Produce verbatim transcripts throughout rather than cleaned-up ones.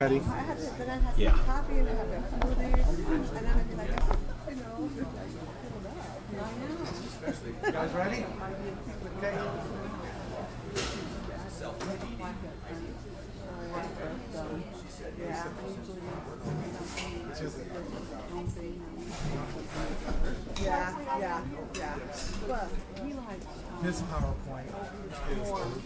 Ready? I had to, then I had Yeah. some coffee and I had a smoothie, and then I'd be like, you know, just like, filled up. I know. You guys ready? Okay. Yeah. Yeah, yeah, yeah. But he like This PowerPoint is.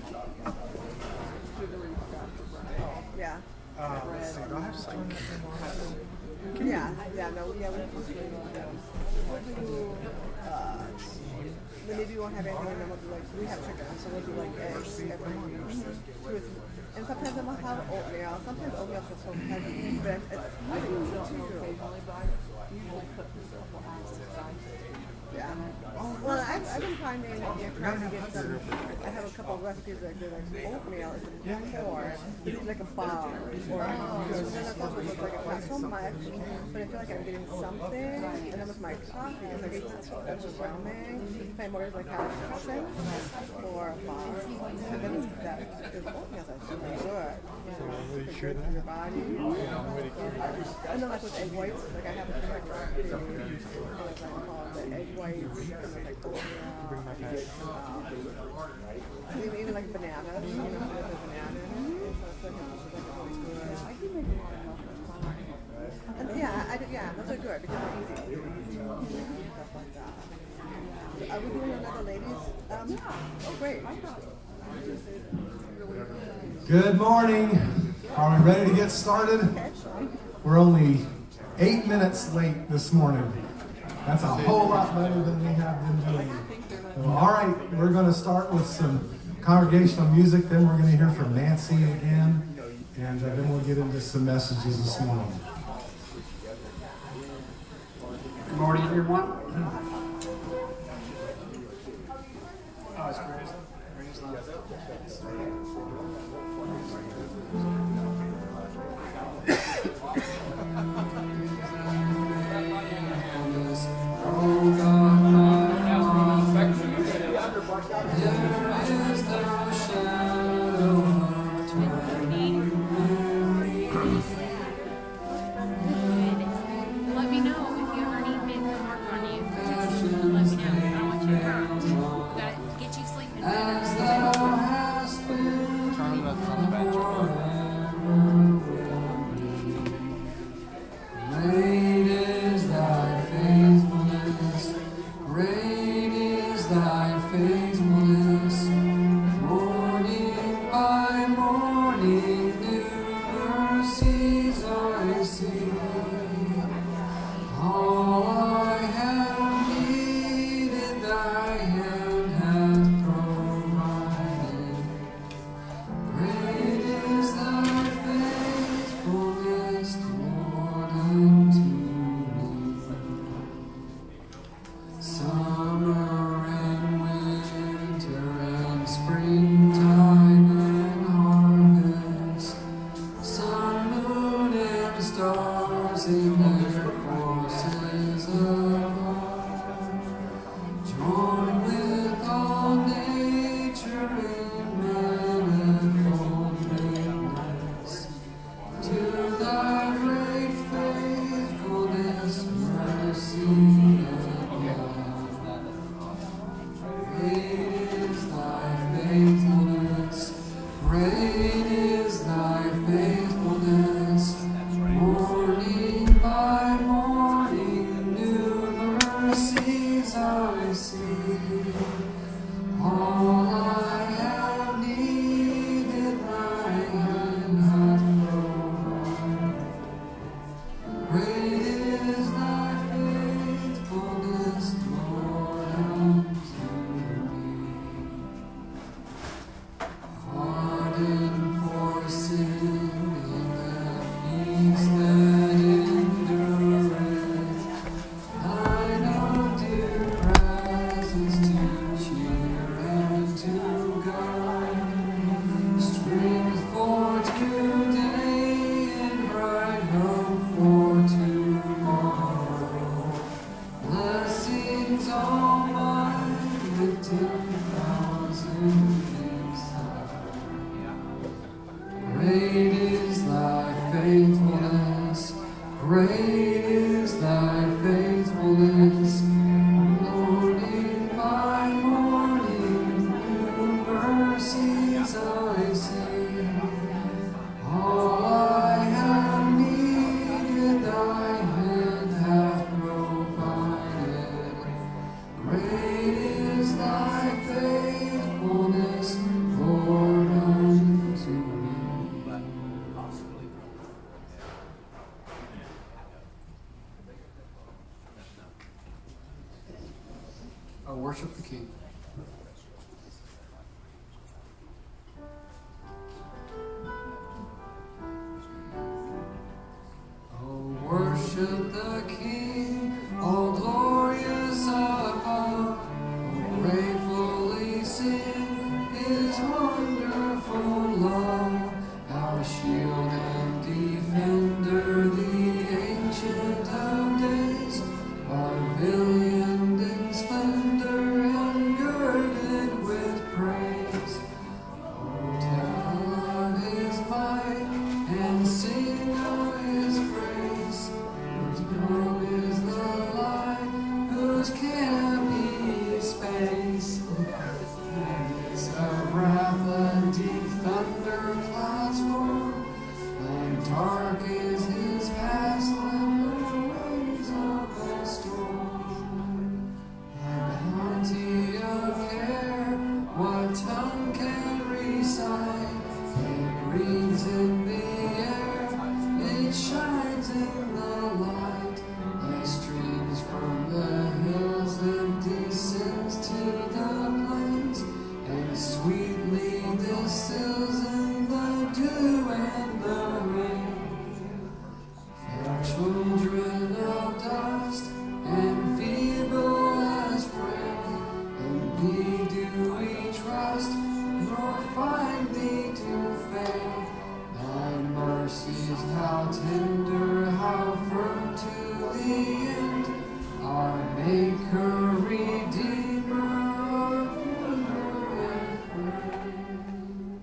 yeah. Uh, let's see. Do I have to turn that thing on? Yeah, yeah, no, yeah, we just we'll do, uh, then maybe we won't have anything, and then we'll do like, we have chicken, so we'll do like eggs every, with, and sometimes then we'll have oatmeal, sometimes oatmeal is so heavy, but it's really too. Yeah. Well, I've, I've been finding, you know, trying to get some, I have a couple of recipes that do like oatmeal is before, it's like a bar, or, because then it doesn't look like it's not so much, but I feel like I'm getting something, and then with my coffee, it's like it's so overwhelming, if I'm always like having something, or a bar, and then it's that, because oatmeal is so good. Are you sure Good for your body. And then like with egg whites, like I have a different recipe, like I call the egg whites, and it's like oatmeal, um, even, even like bananas, you know, there's a banana in it, so it's like, it's like really good. And yeah, I do, yeah, those are good because they're easy, they're easy, stuff like that. Are we doing another ladies? Um, oh great. Good morning. Are we ready to get started? We're only eight minutes late this morning. That's a whole lot better than we have been doing. So, all right, we're going to start with some congregational music. Then we're going to hear from Nancy again. And uh, then we'll get into some messages this morning. Good morning, everyone. Oh, it's great. Great is thy faithfulness. faithfulness. Great is thy faithfulness. Morning by morning, new mercies I see. All I have needed, thy hand hath provided. Great is thy faithfulness, Lord, unto me. Oh, worship the King. Oh, worship the King, all glorious above. Oh, gratefully sing His wonderful love. Our shield and defender, the Ancient of Days, pavilion in splendor and girded with praise. Oh, tell of His might and sing of His grace. Whose throne is the light, whose can't be space. Hands of wrath and deep thunder clouds form, and dark is His path like the waves of a storm. And bounty of care, what tongue can recite? It breathes in the air, it shines in the light. It streams from the hills and descends to the plains, and sweetly distills in the dew and the rain. Fair children of dust and feeble as frail, in thee do we trust, nor find thee to fail. Thy mercies, how tender, how firm to the end, our Maker, Redeemer, our Ruler and friend.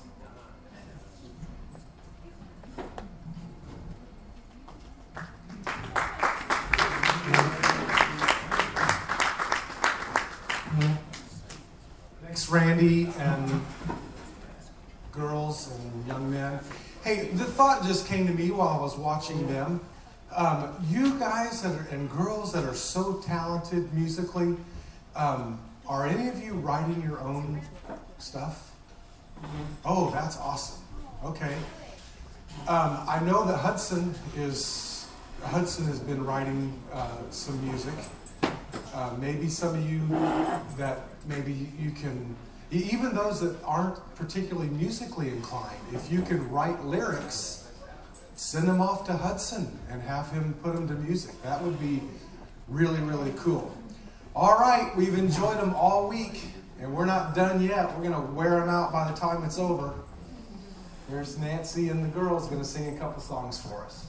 Thanks, Randy, and girls and young men. Hey, the thought just came to me while I was watching them. Um, you guys that are, and girls that are so talented musically, um, are any of you writing your own stuff? Oh, that's awesome. Okay. Um, I know that Hudson is Hudson has been writing uh, some music. Uh, maybe some of you that maybe you can, even those that aren't particularly musically inclined, if you can write lyrics, send them off to Hudson and have him put them to music. That would be really, really cool. All right, we've enjoyed them all week, and we're not done yet. We're going to wear them out by the time it's over. There's Nancy and the girls going to sing a couple songs for us.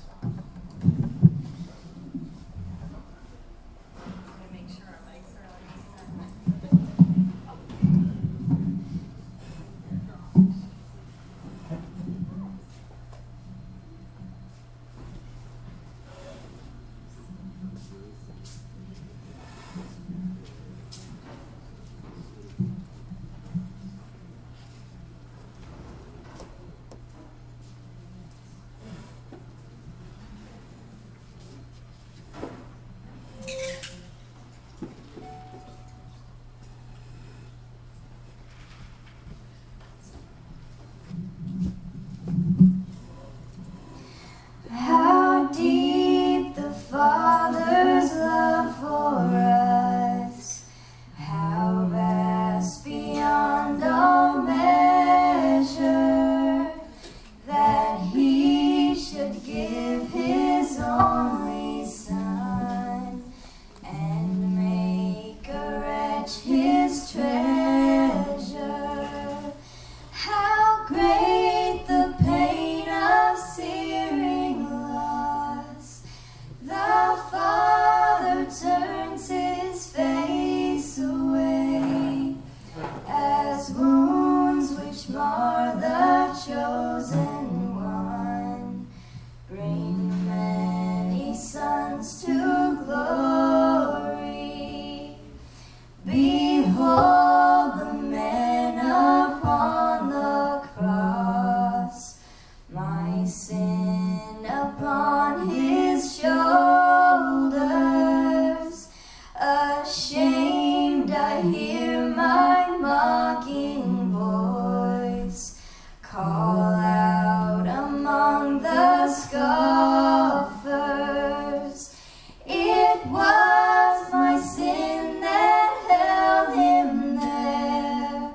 scoffers. It was my sin that held him there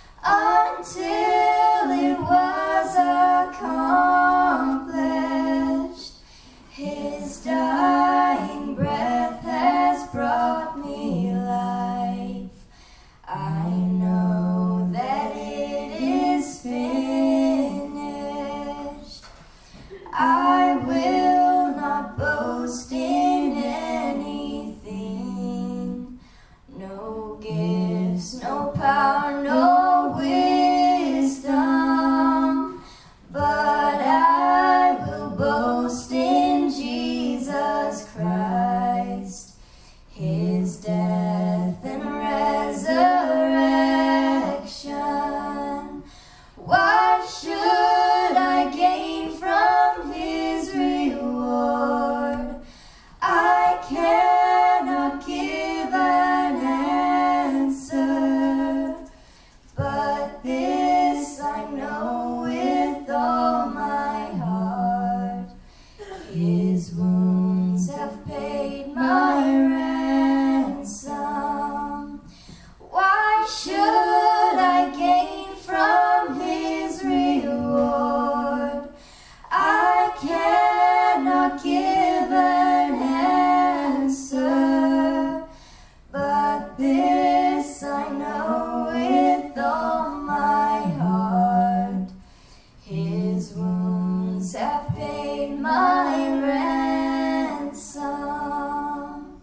until it was accomplished. His dying breath has brought me life. I know that it is finished. I will not boast in anything. No gifts, no power, no wisdom. But I will boast in Jesus Christ, his death and resurrection. What should I gain from his reward? I cannot give an answer, but this I know with all my heart. His wounds have paid my ransom. Why should I gain from his reward? I cannot give an answer, but this I know with all my heart. His wounds have paid my ransom.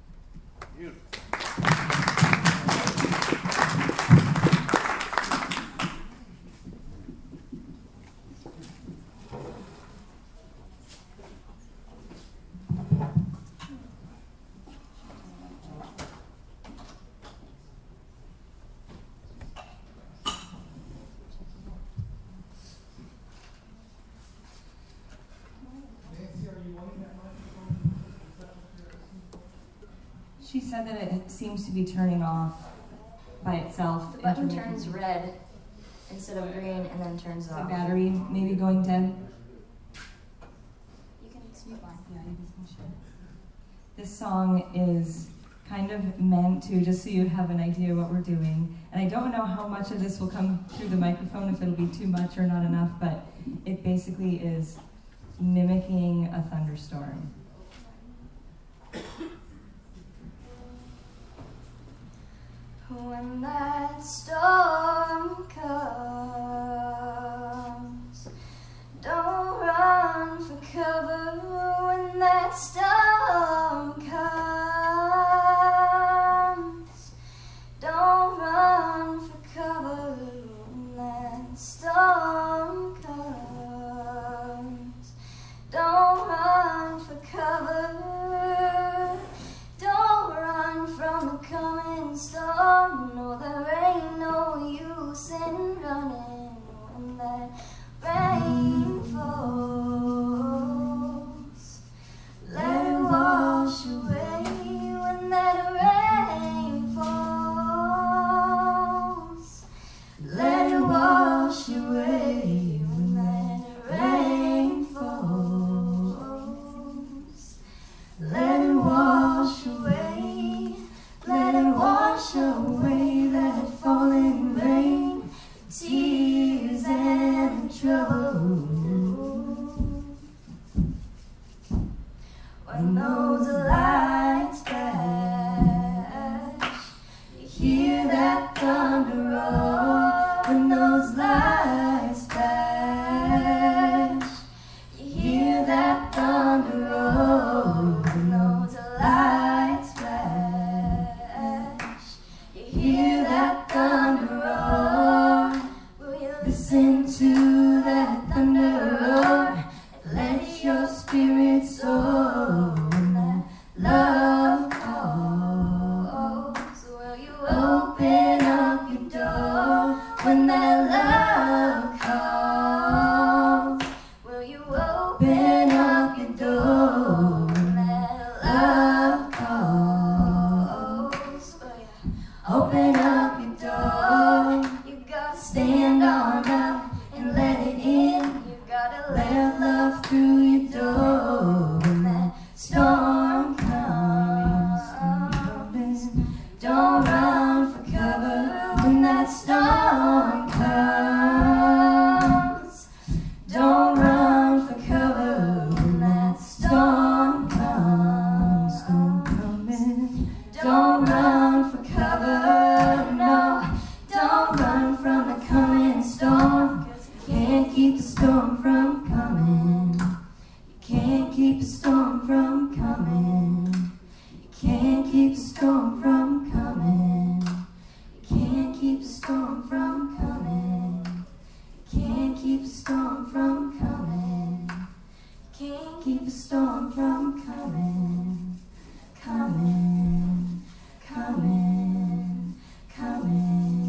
She said that it seems to be turning off by itself. The button intermittently. turns red instead of green and then turns The off. battery maybe going dead. You can snoop on. Yeah, you can share. This song is kind of meant to, just so you have an idea what we're doing. And I don't know how much of this will come through the microphone, if it'll be too much or not enough, but it basically is mimicking a thunderstorm. When that storm comes, don't run for cover. When that storm comes, don't run for cover. When that storm comes, don't run for cover. Don't run from the coming storm. No, there ain't no use in running when that rain falls. Let it wash away when that rain falls. Let it wash away when that rain falls. Let it wash away, let it wash away that falling rain, tears and trouble. When those lights flash, you hear that thunder roll. When those lights flash, you hear that thunder roll. When those lights flash, you hear that thunder roar. Will you listen to that thunder roar? Let your spirit soar when that love calls. Will you open up your door when that love calls? Will you open up your door when that love calls? Will you open up your door? You gotta stand on up and let it in. You gotta let love through keep a storm from coming. You can't keep a storm from coming. You can't keep a storm from coming. You can't keep a storm from coming. You can't keep a storm from coming. Coming, coming, coming.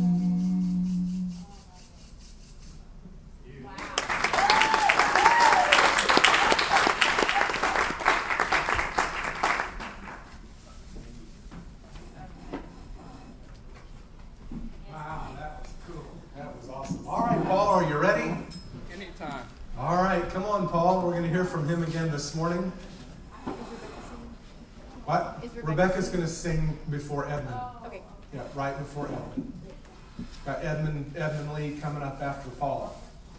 Wow, that was cool. That was awesome. All right, Paul, are you ready? Anytime. All right, come on, Paul. We're going to hear from him again this morning. What? Is Rebecca Rebecca's going to sing before Edmund. Okay. Yeah, right before Edmund. Got Edmund, Edmund Lee coming up after Paul.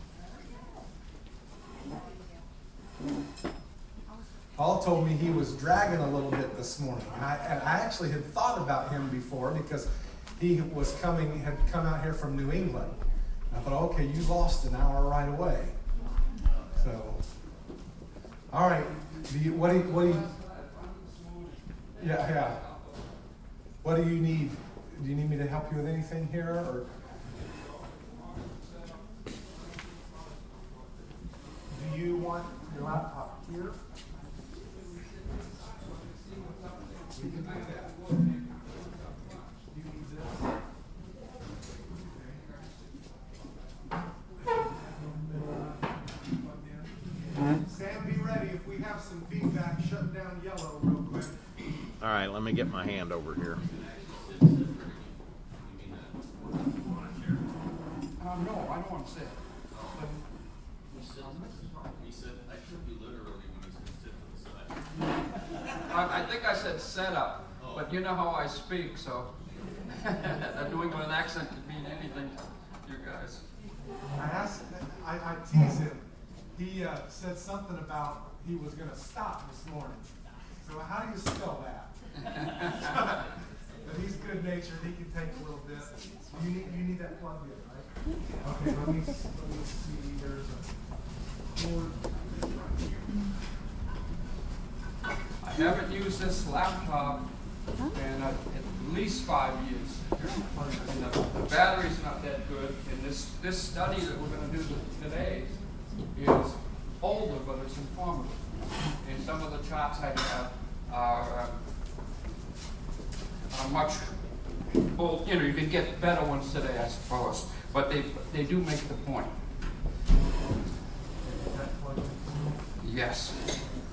Paul told me he was dragging a little bit this morning. And I, and I actually had thought about him before because he was coming, had come out here from New England. I thought, okay, you lost an hour right away. So, all right. Do you, what do you, what do you, yeah, yeah. What do you need? Do you need me to help you with anything here, or do you want your laptop here? We can do that. You need this. Sam, be ready. If we have some feedback, shut down yellow real quick. All right, let me get my hand over here. Um, no, I don't want to sit. He said, I took you literally when he said sit to the side. I, I think I said set up, but you know how I speak, so a New England accent could mean anything to you guys. I asked, I, I teased him. He uh, said something about he was going to stop this morning. So how do you spell that? But he's good natured. He can take a little bit. You need you need that plugged in, right? Okay. Let me let me see. There's a cord right here. I haven't used this laptop in uh, at least five years. And the, the battery's not that good. And this, this study that we're going to do today is older, but it's informative. And some of the charts I have are, uh, are much old. You know, you can get better ones today, I suppose. But they, they do make the point. Yes.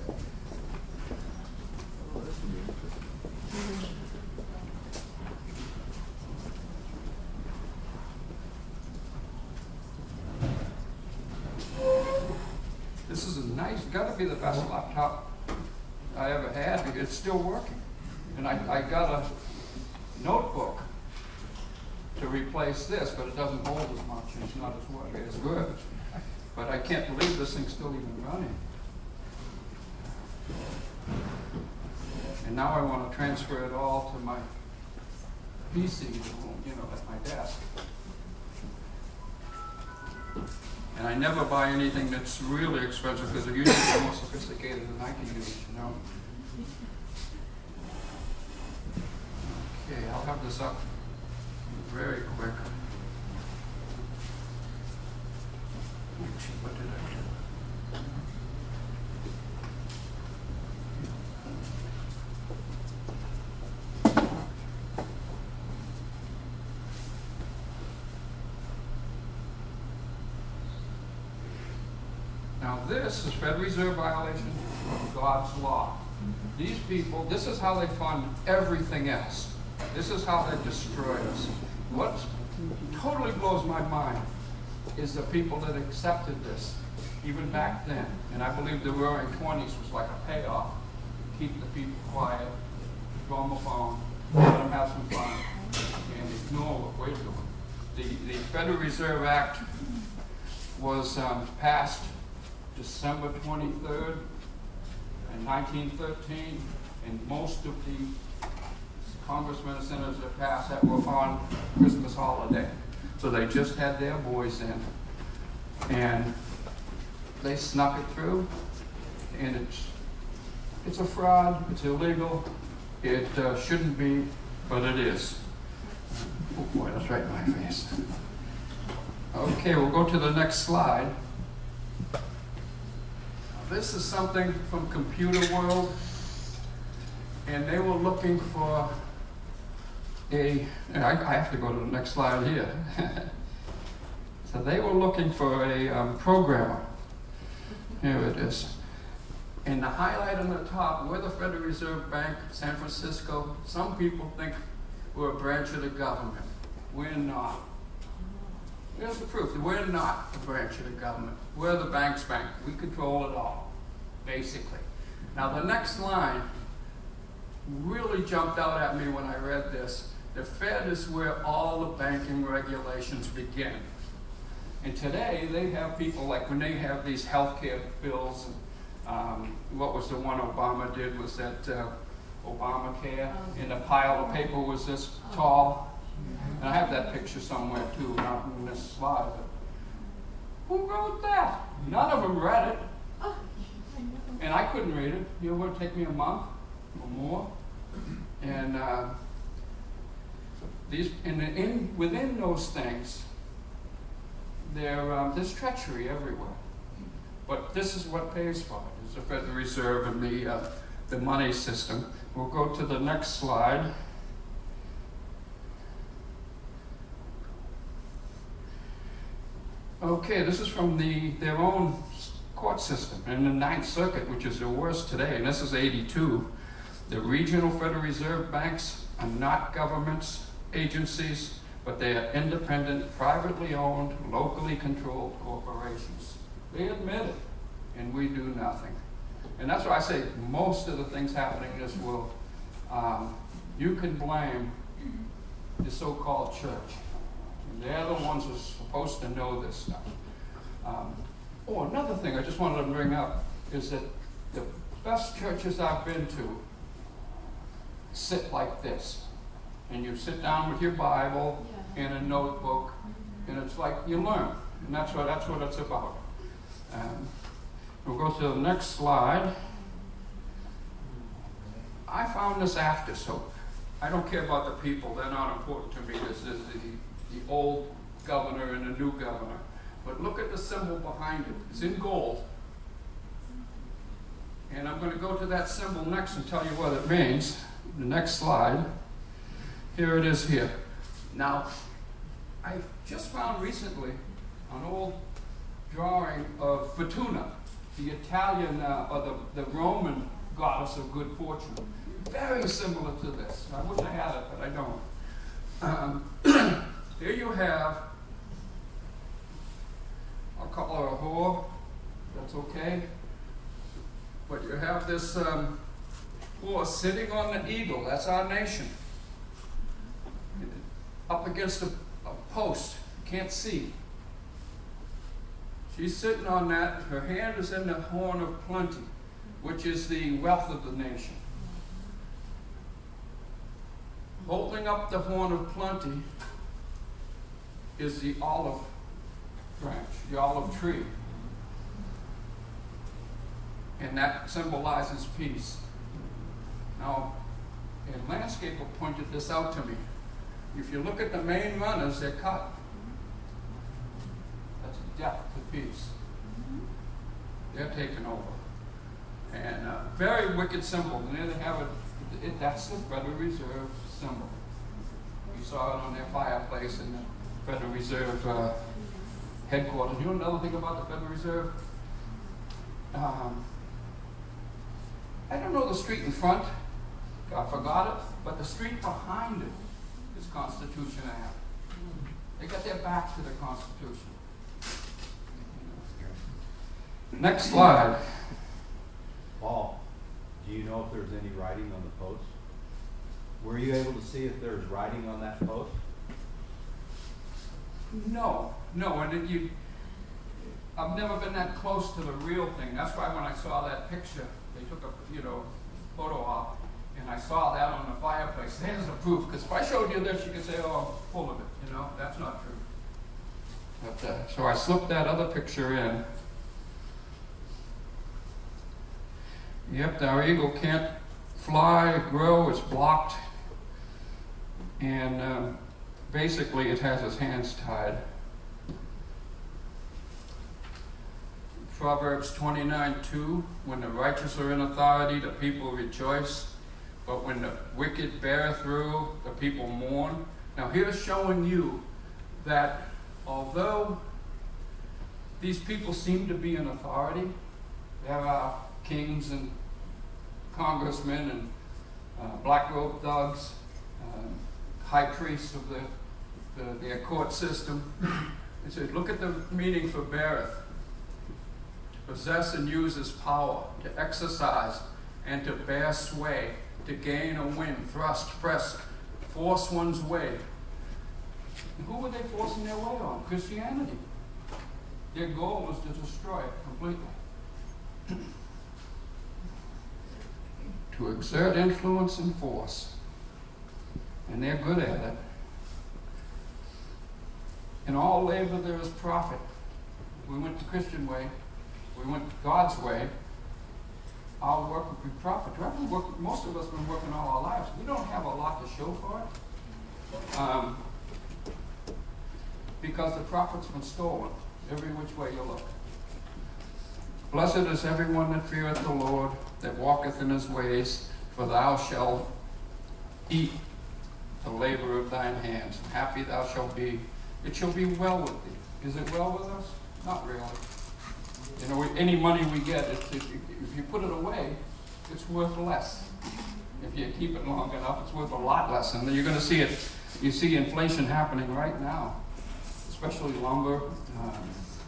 This is a nice, gotta be the best laptop I ever had because it's still working. And I, I got a notebook to replace this, but it doesn't hold as much and it's not as, work, as good. But I can't believe this thing's still even running. And now I want to transfer it all to my P C, you know, at my desk. And I never buy anything that's really expensive because they're usually more sophisticated than I can use, you know. Okay, I'll have this up very quick. What did I do? Now this is Federal Reserve violation of God's law. These people, this is how they fund everything else. This is how they destroy us. What totally blows my mind is the people that accepted this, even back then. And I believe the roaring twenties was like a payoff. Keep the people quiet, go on the phone, let them have some fun, and ignore what we're doing. The, the Federal Reserve Act was um, passed December twenty-third in nineteen thirteen, and most of the congressmen and senators that passed that were on Christmas holiday. So they just had their boys in, and they snuck it through, and it's It's a fraud, it's illegal, it uh, shouldn't be, but it is. Oh boy, that's right in my face. Okay, we'll go to the next slide. This is something from Computer World, and they were looking for a, and I, I have to go to the next slide here. So they were looking for a um, programmer. Here it is. And the highlight on the top, we're the Federal Reserve Bank, San Francisco. Some people think we're a branch of the government. We're not. Here's the proof. We're not a branch of the government. We're the bank's bank. We control it all, basically. Now the next line really jumped out at me when I read this. The Fed is where all the banking regulations begin. And today they have people, like when they have these healthcare bills, and, um, what was the one Obama did was that uh, Obamacare, and the pile of paper was this tall. And I have that picture somewhere too, not in this slide. But who wrote that? None of them read it. And I couldn't read it. You know, it would take me a month or more. And uh, these, in, in, within those things, there, um, there's treachery everywhere. But this is what pays for it, is the Federal Reserve and the, uh, the money system. We'll go to the next slide. Okay, this is from the, their own court system. In the Ninth Circuit, which is the worst today, and this is eighty-two, the regional Federal Reserve banks are not governments, agencies, but they are independent, privately owned, locally controlled corporations. They admit it, and we do nothing. And that's why I say most of the things happening in this world, um, you can blame the so-called church. And they're the ones who are supposed to know this stuff. Um, oh, another thing I just wanted to bring up is that the best churches I've been to sit like this. And you sit down with your Bible and a notebook, and it's like you learn. And that's what, that's what it's about. Um, we'll go to the next slide. I found this after, so I don't care about the people. They're not important to me. This is the, the old governor and the new governor. But look at the symbol behind it. It's in gold. And I'm going to go to that symbol next and tell you what it means. The next slide. Here it is here. Now, I just found recently an old drawing of Fortuna, the Italian, uh, or the, the Roman goddess of good fortune. Very similar to this. I wish I had it, but I don't. Um, here you have, I'll call her a whore, that's okay. But you have this um, horse sitting on the eagle, that's our nation. Up against a, a post, you can't see. She's sitting on that, her hand is in the horn of plenty, which is the wealth of the nation. Holding up the horn of plenty is the olive branch, the olive tree. And that symbolizes peace. Now, a landscaper pointed this out to me. If you look at the main runners, they're cut. That's a death to peace. They're taken over. And a very wicked symbol. And there they have it. it that's the Federal Reserve symbol. You saw it on their fireplace in the Federal Reserve uh, headquarters. You know another thing about the Federal Reserve? Um, I don't know the street in front. I forgot it. But the street behind it is Constitution Ave. They got their back to the Constitution. Next slide. Paul, do you know if there's any writing on the post? Were you able to see if there's writing on that post? No, no, and it, you, I've never been that close to the real thing. That's why when I saw that picture, they took a you know photo op, and I saw that on the fireplace. There's the proof. Because if I showed you this, you could say, "Oh, I'm full of it." You know, that's not true. But uh, so I slipped that other picture in. Yep, our eagle can't fly, grow, it's blocked. And uh, basically it has its hands tied. Proverbs twenty-nine two, when the righteous are in authority, the people rejoice. But when the wicked bear through, the people mourn. Now here's showing you that although these people seem to be in authority, there are kings and congressmen and uh, black robe thugs, um, high priests of the, the their court system. It says, look at the meaning for beareth. To possess and use his power, to exercise and to bear sway, to gain or win, thrust, press, force one's way. Who were they forcing their way on? Christianity. Their goal was to destroy it completely. To exert influence and force. And they're good at it. In all labor there is profit. We went the Christian way. We went God's way. Our work would be profit. Work, most of us have been working all our lives. We don't have a lot to show for it. Um, because the profit's been stolen every which way you look. Blessed is everyone that feareth the Lord, that walketh in his ways, for thou shalt eat the labor of thine hands. Happy thou shalt be. It shall be well with thee. Is it well with us? Not really. You know, any money we get, if, if, if you put it away, it's worth less. If you keep it long enough, it's worth a lot less. And you're going to see it. You see inflation happening right now, especially lumber. Um,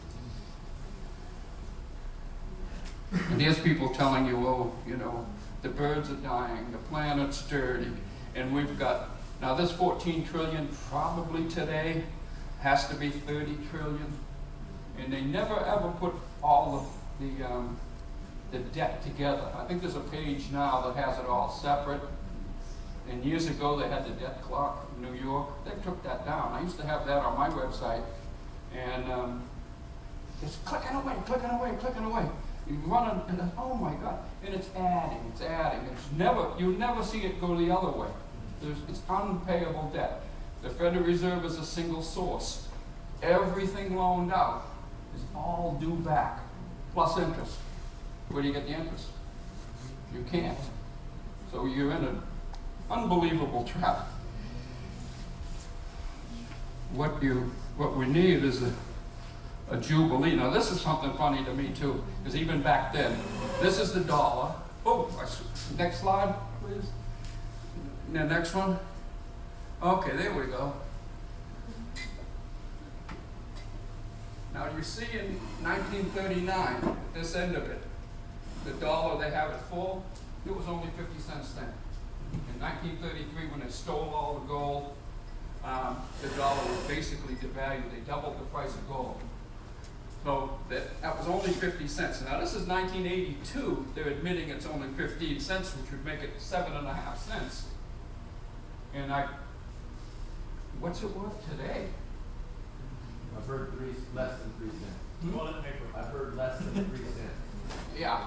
and here's people telling you, oh, you know, the birds are dying, the planet's dirty, and we've got, now this fourteen trillion probably today has to be thirty trillion. And they never ever put all of the, um, the debt together. I think there's a page now that has it all separate. And years ago they had the debt clock in New York. They took that down. I used to have that on my website. And um, it's clicking away, clicking away, clicking away. You run and, and oh my God. And it's adding, it's adding. It's never, you never see it go the other way. There's, it's unpayable debt. The Federal Reserve is a single source. Everything loaned out is all due back, plus interest. Where do you get the interest? You can't. So you're in an unbelievable trap. What you, what we need is a, a jubilee. Now this is something funny to me too, because even back then, this is the dollar. Oh, next slide, please. The next one. Okay, there we go. Now you see in nineteen thirty-nine, this end of it, the dollar, they have it full, it was only fifty cents then. In nineteen thirty-three, when they stole all the gold, um, the dollar was basically devalued. They doubled the price of gold. So that, that was only fifty cents. Now this is nineteen eighty-two, they're admitting it's only fifteen cents, which would make it seven and a half cents. And I, what's it worth today? I've heard three, less than three cents. Hmm? I've heard less than three cents. Yeah.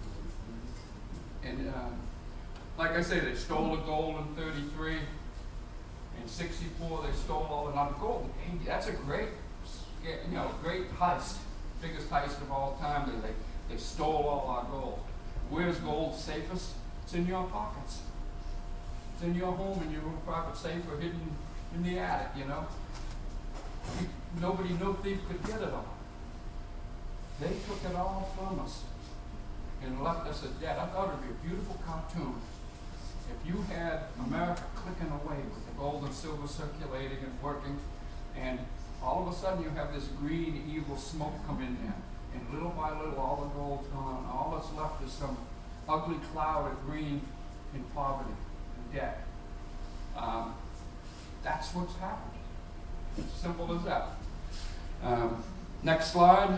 And um, like I say, they stole the gold in thirty-three. In sixty-four, they stole all the non-gold. Hey, that's a great, you know, great heist. Biggest heist of all time. They, they, they stole all our gold. Where's gold safest? It's in your pockets. It's in your home, in your own private safe, or hidden in the attic, you know. You, nobody, no thief could get it all. They took it all from us and left us a debt. I thought it would be a beautiful cartoon. If you had America clicking away with the gold and silver circulating and working, and all of a sudden you have this green, evil smoke come in there, and little by little all the gold's gone, and all that's left is some ugly cloud of green in poverty and debt. Um, that's what's happened. It's simple as that. Um, next slide.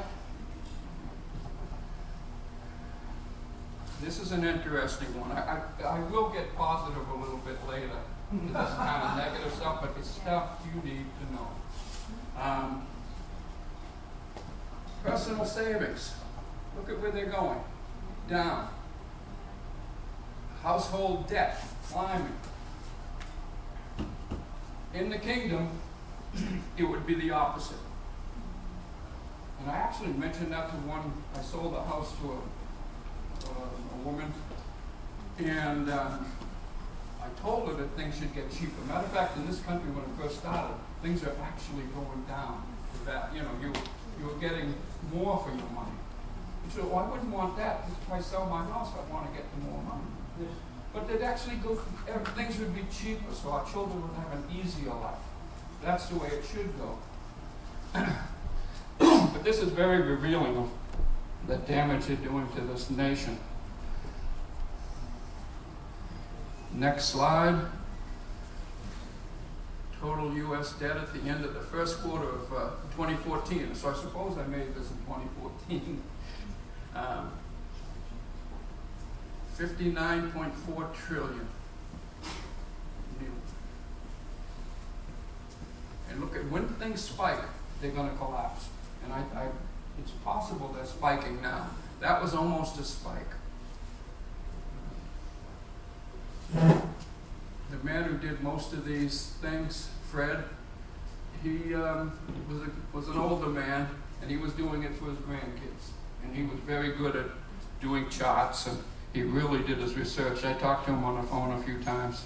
This is an interesting one. I, I, I will get positive a little bit later. This kind of negative stuff, but it's stuff you need to know. Um, personal savings. Look at where they're going. Down. household debt climbing. In the kingdom, it would be the opposite. And I actually mentioned that to one, I sold a house to a, uh, a woman, and um, I told her that things should get cheaper. Matter of fact, in this country, when it first started, things are actually going down. That, you know, you, you were getting more for your money. She said, well, I wouldn't want that. If I sell my house, I want to get the more money. But they'd actually go, things would be cheaper, so our children would have an easier life. That's the way it should go. But this is very revealing of the damage they're doing to this nation. Next slide. Total U S debt at the end of the first quarter of uh, twenty fourteen. So I suppose I made this in twenty fourteen. um, fifty-nine point four trillion. And look at when things spike, they're going to collapse. And I, I, it's possible they're spiking now. That was almost a spike. The man who did most of these things, Fred, he um, was, a, was an older man, and he was doing it for his grandkids. And he was very good at doing charts, and he really did his research. I talked to him on the phone a few times.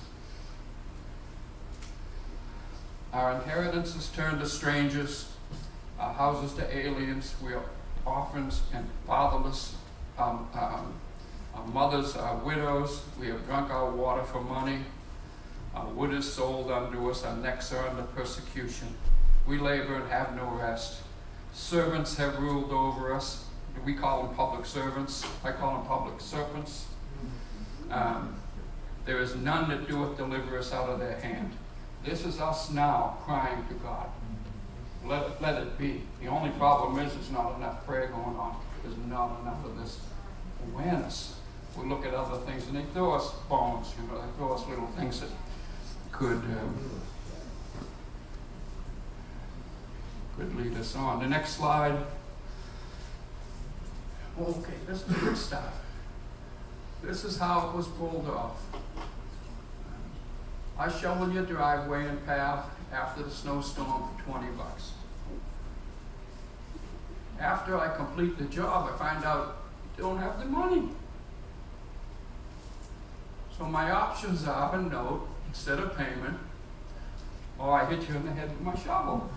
Our inheritances turned to strangers, our houses to aliens. We are orphans and fatherless. Um, um, our mothers are widows. We have drunk our water for money. Our wood is sold unto us. Our necks are under persecution. We labor and have no rest. Servants have ruled over us. We call them public servants. I call them public serpents. Um, there is none that doeth deliver us out of their hand. This is us now crying to God. Let it, let it be. The only problem is there's not enough prayer going on. There's not enough of this awareness. We look at other things and they throw us bones, you know, they throw us little things that could um, could lead us on. The next slide. Okay, this is the good stuff. This is how it was pulled off. I shovel your driveway and path after the snowstorm for twenty bucks. After I complete the job, I find out you don't have the money. So my options are a note instead of payment, or I hit you in the head with my shovel.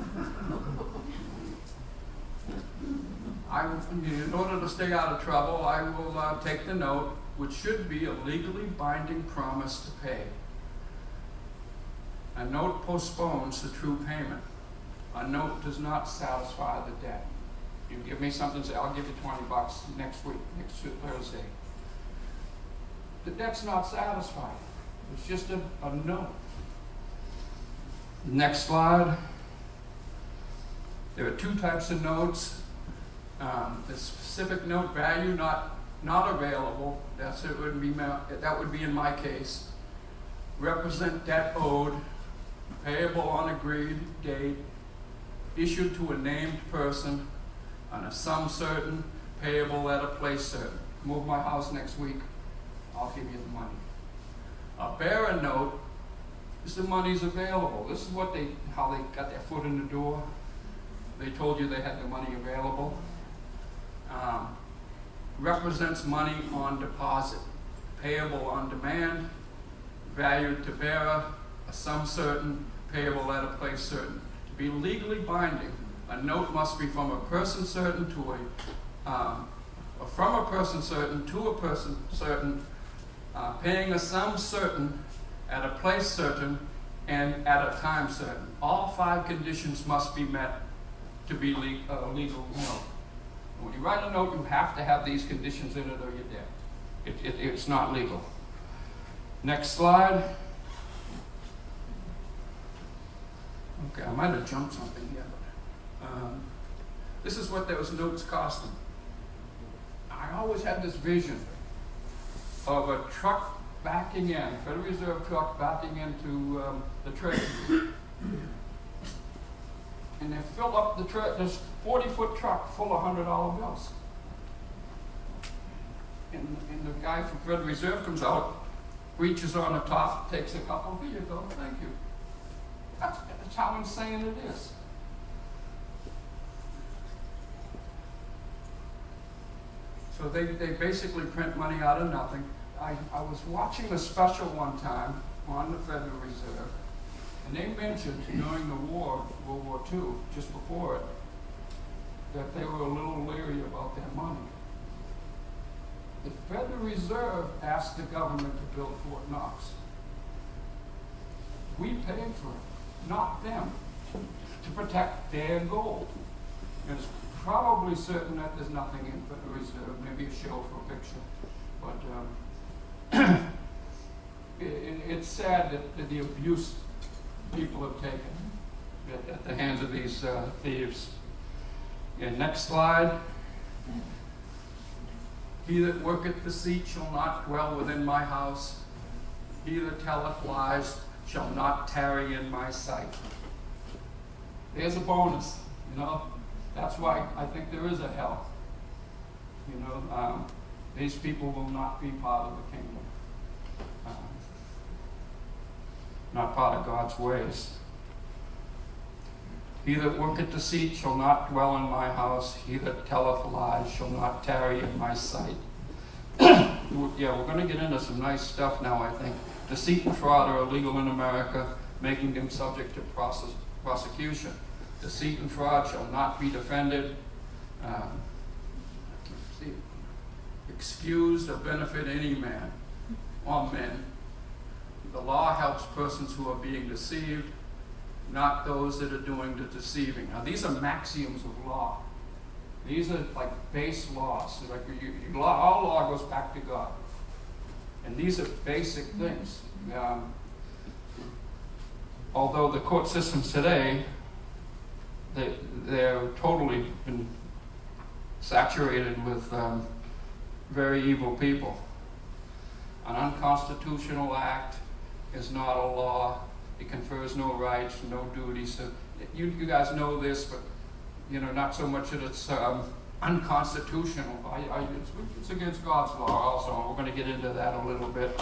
I, in order to stay out of trouble, I will uh, take the note, which should be a legally binding promise to pay. A note postpones the true payment. A note does not satisfy the debt. You give me something, say, I'll give you twenty bucks next week, next Thursday. The debt's not satisfied. It's just a, a note. Next slide. There are two types of notes. Um, the specific note value not not available. That's it would be that would be in my case. Represent debt owed, payable on agreed date, issued to a named person on a sum certain, payable at a place certain. Move my house next week, I'll give you the money. A bearer note is the money's available. This is what they, how they got their foot in the door. They told you they had the money available. Um, represents money on deposit, payable on demand, valued to bearer, a sum certain, payable at a place certain. To be legally binding, a note must be from a person certain to a, um, or from a person certain to a person certain, uh, paying a sum certain at a place certain and at a time certain. All five conditions must be met to be le uh, legal note. When you write a note, you have to have these conditions in it or you're dead. It, it, it's not legal. Next slide. Okay, I might have jumped something here, but um, this is what those notes cost them. I always had this vision of a truck backing in, a Federal Reserve truck backing into um, the Treasury. And they fill up the truck, this forty foot truck full of one hundred dollar bills. and, and the guy from Federal Reserve comes out, reaches on the top, takes a couple, here you go, thank you. That's, that's how insane it is. So they, they basically print money out of nothing. I, I was watching a special one time on the Federal Reserve, and they mentioned during the war, World War Two, just before it, that they were a little leery about their money. The Federal Reserve asked the government to build Fort Knox. We paid for it, not them, to protect their gold. And it's probably certain that there's nothing in Federal Reserve, maybe a show for a picture. But um, it, it, it's sad that, that the abuse people have taken at, at the hands of these uh, thieves. And next slide. He that worketh deceit shall not dwell within my house. He that telleth lies shall not tarry in my sight. There's a bonus, you know. That's why I think there is a hell. You know, um, these people will not be part of the kingdom. Um, not part of God's ways. He that worketh deceit shall not dwell in my house. He that telleth lies shall not tarry in my sight. Yeah, we're going to get into some nice stuff now, I think. Deceit and fraud are illegal in America, making them subject to process, prosecution. Deceit and fraud shall not be defended, um, see, excused or benefit any man or men. The law helps persons who are being deceived, not those that are doing the deceiving. Now, these are maxioms of law. These are like base laws. Like you, you, law, all law goes back to God. And these are basic things. Um, although the court systems today, they, they're totally been saturated with um, very evil people. An unconstitutional act is not a law. It confers no rights, no duties. So you, you guys know this, but you know, not so much that it's um, unconstitutional. I, I, it's, it's against God's law also, and we're going to get into that a little bit.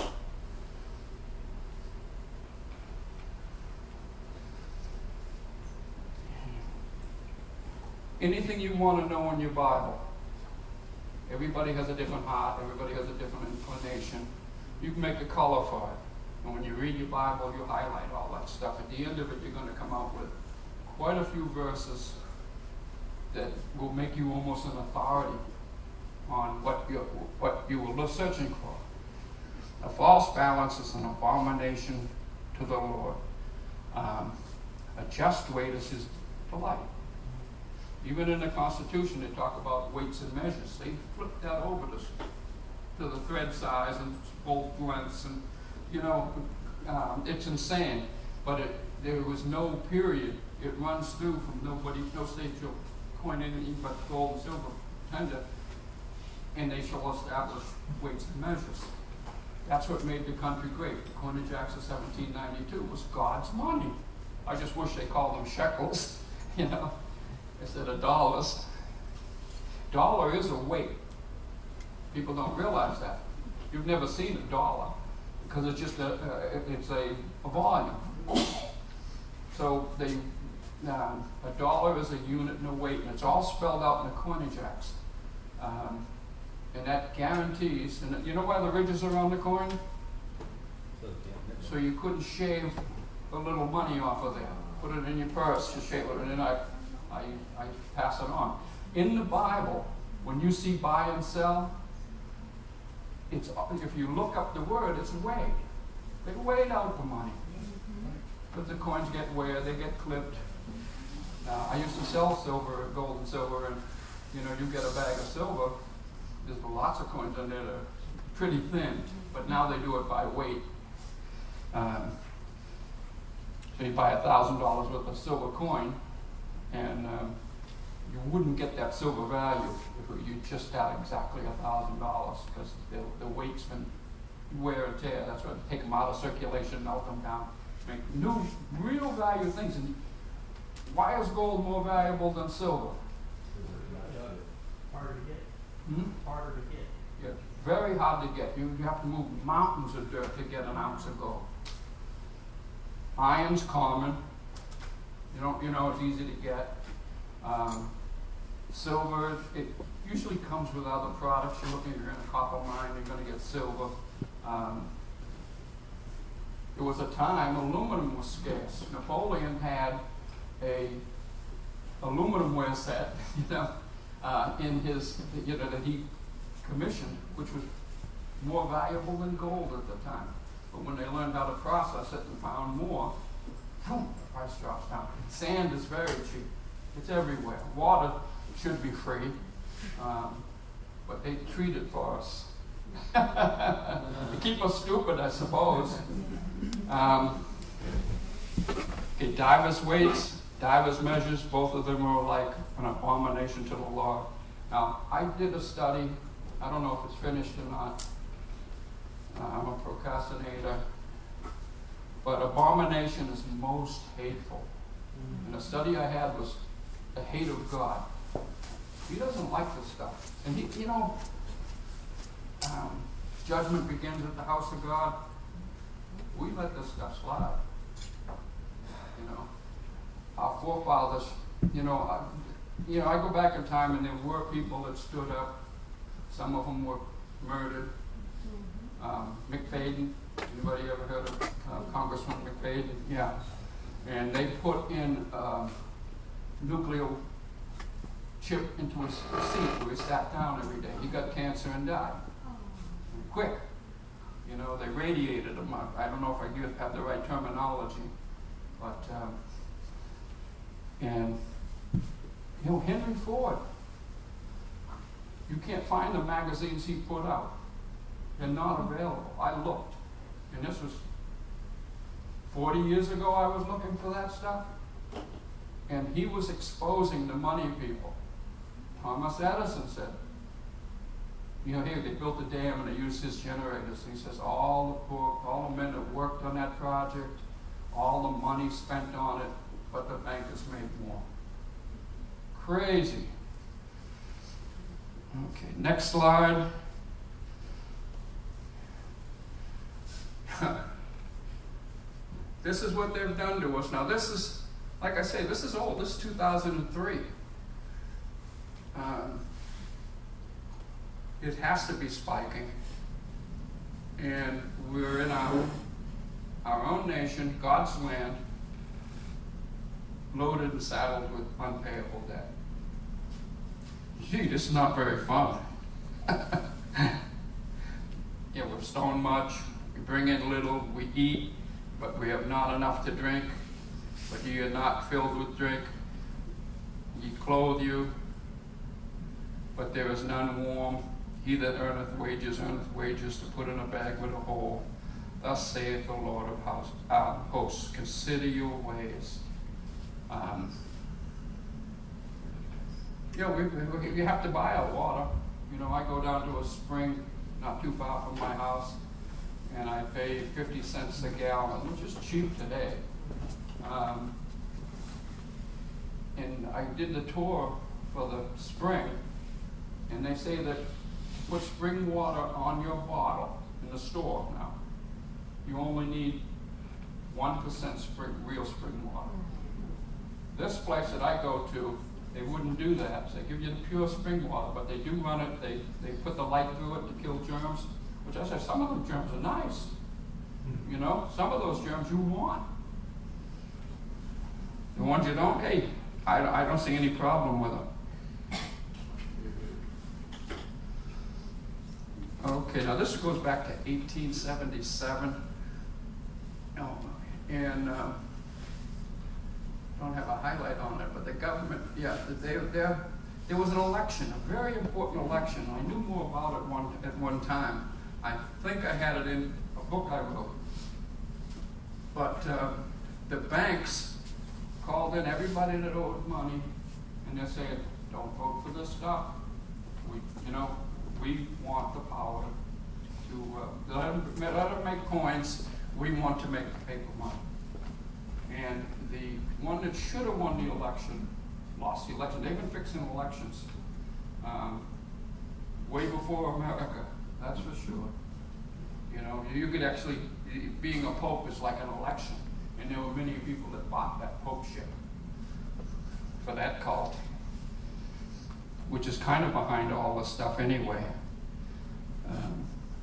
Anything you want to know in your Bible. Everybody has a different heart. Everybody has a different inclination. You can make a color for it. And when you read your Bible, you highlight all that stuff. At the end of it, you're going to come out with quite a few verses that will make you almost an authority on what you what you were searching for. A false balance is an abomination to the Lord. Um, a just weight is his delight. Even in the Constitution, they talk about weights and measures. They flip that over to, to the thread size and both lengths, and you know, um, it's insane. But it, there was no period. It runs through from nobody, no state shall coin anything but gold and silver tender, and they shall establish weights and measures. That's what made the country great. The coinage acts of seventeen ninety-two was God's money. I just wish they called them shekels, you know, instead of dollars. Dollar is a weight. People don't realize that. You've never seen a dollar because it's just a, uh, it's a, a volume. So they, um, a dollar is a unit and a weight, and it's all spelled out in the coinage acts. Um, and that guarantees, and you know why the ridges are on the coin? So you couldn't shave a little money off of there. Put it in your purse to shave it, and then I, I, I pass it on. In the Bible, when you see buy and sell, it's, if you look up the word, it's weighed. They weighed out the money. But the coins get weighed, they get clipped. Uh, I used to sell silver, gold and silver, and you know, you get a bag of silver, there's lots of coins in there that are pretty thin, but now they do it by weight. Um, so you buy a thousand dollars worth of silver coin, and um, you wouldn't get that silver value if you just had exactly a thousand dollars, because the, the weight's been wear and tear. That's why they take them out of circulation, melt them down, make new, real value things. And why is gold more valuable than silver? Harder to get. Hmm? Harder to get. Yeah. Very hard to get. You, you have to move mountains of dirt to get an ounce of gold. Iron's common. You don't, you know, it's easy to get. Um, silver, it usually comes with other products. You're looking, you're in a copper mine, you're going to get silver. Um, there was a time aluminum was scarce. Napoleon had a aluminum ware set, you know, uh, in his, you know, that he commissioned, which was more valuable than gold at the time. But when they learned how to process it and found more, boom, the price drops down. Sand is very cheap. It's everywhere. Water should be free, um, but they treat it for us. To keep us stupid, I suppose. Um, okay, divers weights, divers measures, both of them are like an abomination to the Lord. Now, I did a study. I don't know if it's finished or not. Uh, I'm a procrastinator. But abomination is most hateful. And the study I had was the hate of God. He doesn't like this stuff. And he, you know, um, judgment begins at the house of God. We let this stuff slide. You know, our forefathers, you know, I, you know, I go back in time and there were people that stood up. Some of them were murdered. Um, McFadden, anybody ever heard of uh, Congressman McFadden? Yeah. And they put in a nuclear chip into his seat where he sat down every day. He got cancer and died. Quick. You know, they radiated him. I don't know if I give, have the right terminology. But, um, and, you know, Henry Ford, you can't find the magazines he put out. They're not available. I looked. And this was forty years ago I was looking for that stuff. And he was exposing the money people. Thomas Edison said, you know, here they built a dam and they used his generators. And he says, all the poor, all the men that worked on that project, all the money spent on it, but the bankers made more. Crazy. Okay, next slide. This is what they've done to us. Now this is, like I say, this is old. This is two thousand three. Um, it has to be spiking. And we're in our, our own nation, God's land, loaded and saddled with unpayable debt. Gee, this is not very fun. Yeah, we're stoned much. We bring in little, we eat, but we have not enough to drink. But ye are not filled with drink. Ye clothe you, but there is none warm. He that earneth wages, earneth wages to put in a bag with a hole. Thus saith the Lord of house, uh, hosts, consider your ways. Um, you know, we, we, we have to buy our water. You know, I go down to a spring not too far from my house, and I pay fifty cents a gallon, which is cheap today. Um, and I did the tour for the spring, and they say that put spring water on your bottle in the store now. You only need one percent spring, real spring water. This place that I go to, they wouldn't do that. They give you the pure spring water, but they do run it, they, they put the light through it to kill germs, which I say, some of them germs are nice. You know, some of those germs you want. The ones you don't, hey, I, I don't see any problem with them. Okay, now this goes back to eighteen seventy-seven. Oh, and um, don't have a highlight on it, but the government, yeah, they, there was an election, a very important election. I knew more about it one, at one time. I think I had it in a book I wrote. But uh, the banks called in everybody that owed money, and they're saying, don't vote for this stuff. We, you know, we want the power to uh, let, them, let them make coins. We want to make paper money. And the one that should have won the election lost the election. They've been fixing elections um, way before America. That's for sure. You know, you could actually, being a pope is like an election. And there were many people that bought that popeship for that cult, which is kind of behind all this stuff anyway. Um,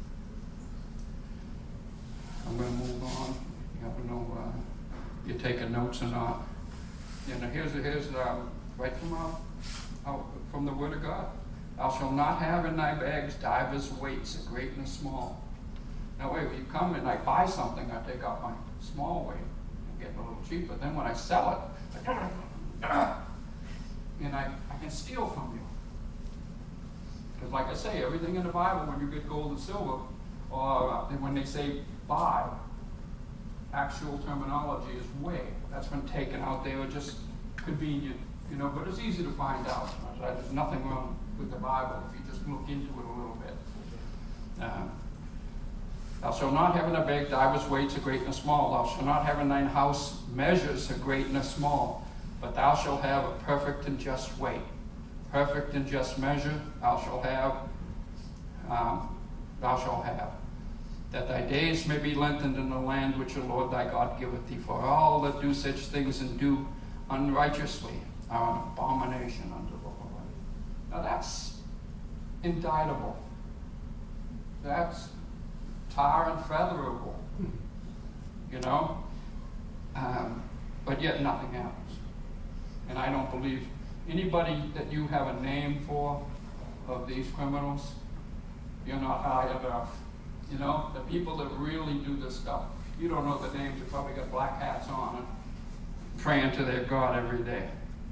I'm going to move on. You have to know uh, if you're taking notes or not. You know, here's, here's um, right from, out, out from the Word of God. Thou shalt not have in thy bags divers weights, a great and a small. Now wait, when you come and I buy something, I take out my small weight and get a little cheaper. Then when I sell it, I, and I, I can steal from you. Because like I say, everything in the Bible, when you get gold and silver, or uh, when they say buy, actual terminology is weigh. That's been taken out. They were just convenient, you know, but it's easy to find out. There's nothing wrong with the Bible if you just look into it a little bit. Um, Thou shalt not have in thy bag divers weights, a great and a small. Thou shalt not have in thine house measures, a great and a small. But thou shalt have a perfect and just weight. Perfect and just measure thou shalt have, um, thou shalt have. That thy days may be lengthened in the land which the Lord thy God giveth thee. For all that do such things and do unrighteously are an abomination unto the Lord. Now that's indictable. That's tar and featherable, you know, um, but yet nothing happens. And I don't believe anybody that you have a name for of these criminals, you're not high enough. You know, the people that really do this stuff, you don't know the names, they probably got black hats on and praying to their God every day.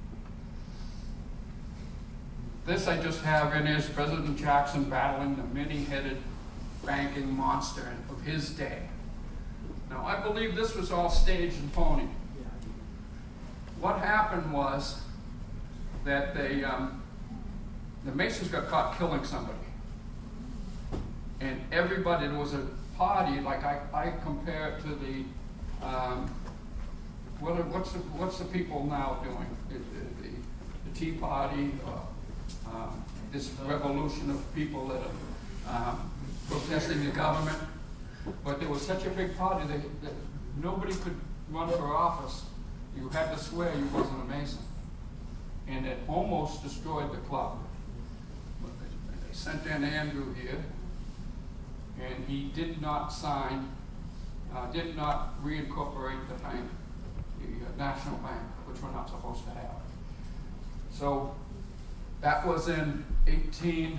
This I just have in is President Jackson battling the many-headed banking monster of his day. Now, I believe this was all staged and phony. What happened was that they, um, the Masons got caught killing somebody. And everybody, there was a party, like I, I compare it to the, um, what are, what's, the, what's the people now doing? The, the, the Tea Party, uh, um, this revolution of people that are um, protesting the government, but there was such a big party that, that nobody could run for office. You had to swear you wasn't a Mason. And it almost destroyed the club. But they, they sent in Andrew here, and he did not sign, uh, did not reincorporate the bank, the uh, National Bank, which we're not supposed to have. So that was in eighteen,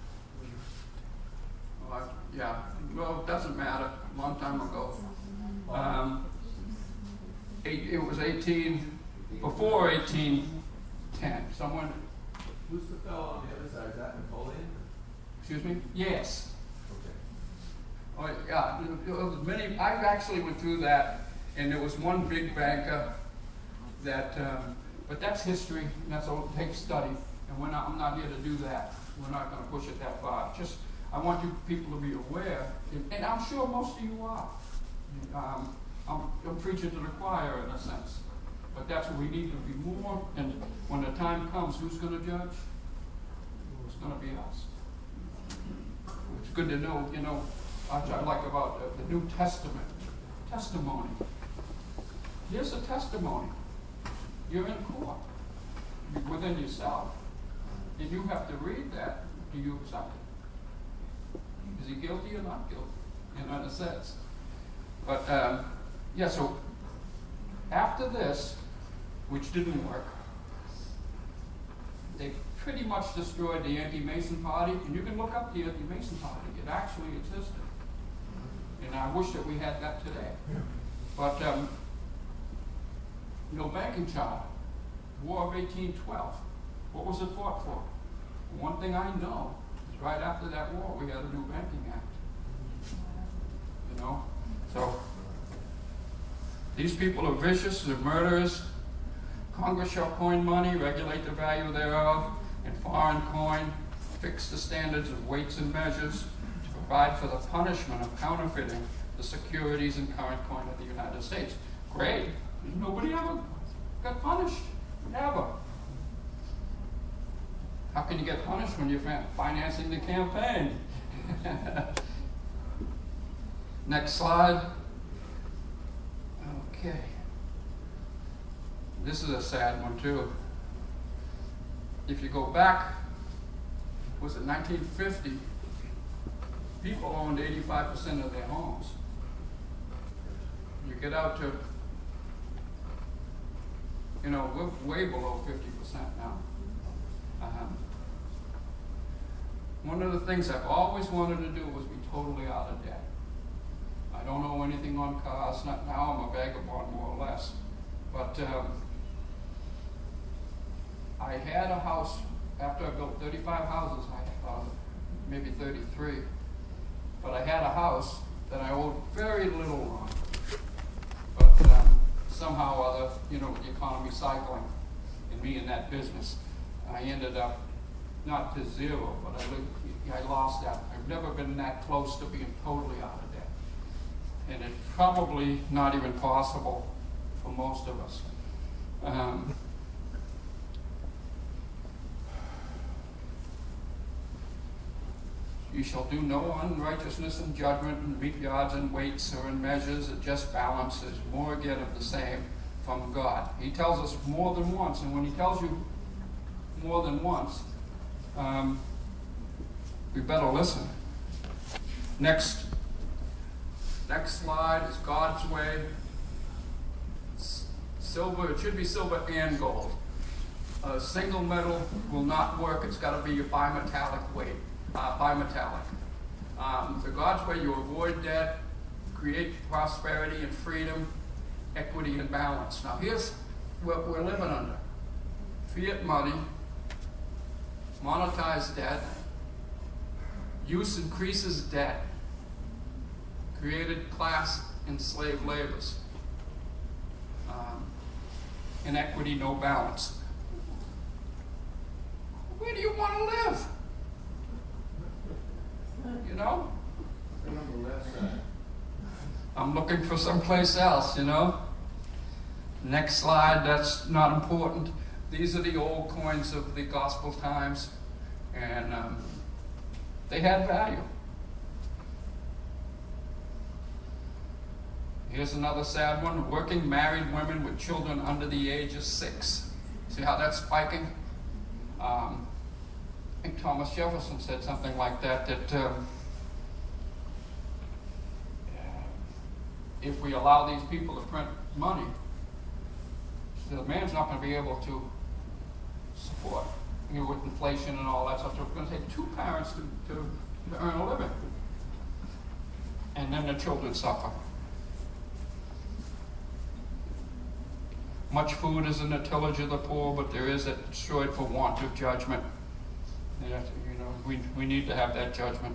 well, yeah, well, it doesn't matter, a long time ago. Um, eight, it was eighteen, before eighteen ten, someone. Who's the fellow on the other side? Is that Napoleon? Excuse me? Yes. Okay. Oh, yeah, there was many, I actually went through that, and there was one big banker that, um, but that's history, and that's all it takes study, and we're not, I'm not here to do that. We're not going to push it that far. Just, I want you people to be aware, and, and I'm sure most of you are. Um, I'm, I'm preaching to the choir in a sense, but that's what we need to be more, and when the time comes, who's going to judge? It's going to be us. It's good to know, you know, what I like about the, the New Testament, testimony. Here's a testimony. You're in court within yourself, and you have to read that. Do you accept it? Is he guilty or not guilty? In a sense. But um, yeah, so after this, which didn't work, they pretty much destroyed the anti-Mason party, and you can look up the anti-Mason party. It actually existed. And I wish that we had that today. But um, no banking charter, War of eighteen twelve. What was it fought for? One thing I know is right after that war, we had a new banking act. You know? So, these people are vicious, they're murderers. Congress shall coin money, regulate the value thereof, and foreign coin, fix the standards of weights and measures, to provide for the punishment of counterfeiting the securities and current coin of the United States. Great. Nobody ever got punished. Never. How can you get punished when you're financing the campaign? Next slide. Okay. This is a sad one too. If you go back, was it nineteen fifty? People owned eighty-five percent of their homes. You get out to, you know, we're way below fifty percent now. Um, one of the things I've always wanted to do was be totally out of debt. I don't know anything on cars. Not now, I'm a vagabond more or less. But um, I had a house, after I built thirty-five houses, I uh, maybe thirty-three. But I had a house that I owed very little on. But um, somehow or other, you know, the economy cycling and me in that business, I ended up not to zero, but I, lived, I lost that. I've never been that close to being totally out of debt. And it's probably not even possible for most of us. Um, You shall do no unrighteousness in judgment, and meet yards and weights or in measures, a just balance is more again of the same from God. He tells us more than once, and when he tells you more than once, um, we better listen. Next, next slide is God's way. S- silver, it should be silver and gold. A single metal will not work. It's got to be a bimetallic weight. Uh, bimetallic. Um, the God's way, you avoid debt, create prosperity and freedom, equity and balance. Now here's what we're living under. Fiat money, monetized debt, use increases debt, created class and slave labors, um, inequity, no balance. Where do you want to live? You know? I'm looking for someplace else, you know? Next slide, that's not important. These are the old coins of the gospel times, and um, they had value. Here's another sad one. Working married women with children under the age of six. See how that's spiking? Um, I think Thomas Jefferson said something like that, that um, if we allow these people to print money, the man's not going to be able to support, you know, with inflation and all that stuff. So it's going to take two parents to, to, to earn a living. And then the children suffer. Much food is in the tillage of the poor, but there is that destroyed for want of judgment. Yeah, you know, we, we need to have that judgment.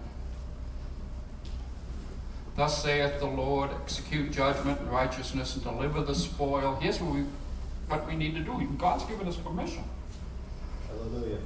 Thus saith the Lord, execute judgment and righteousness and deliver the spoil. Here's what we, what we need to do. God's given us permission. Hallelujah.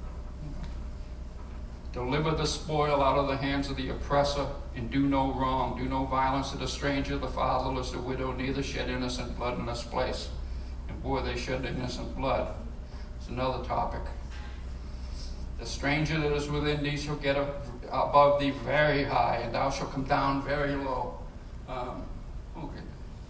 Deliver the spoil out of the hands of the oppressor, and do no wrong. Do no violence to the stranger, the fatherless, the widow, neither shed innocent blood in this place. And boy, they shed innocent blood. It's another topic. The stranger that is within thee shall get above thee very high, and thou shalt come down very low. Um, okay.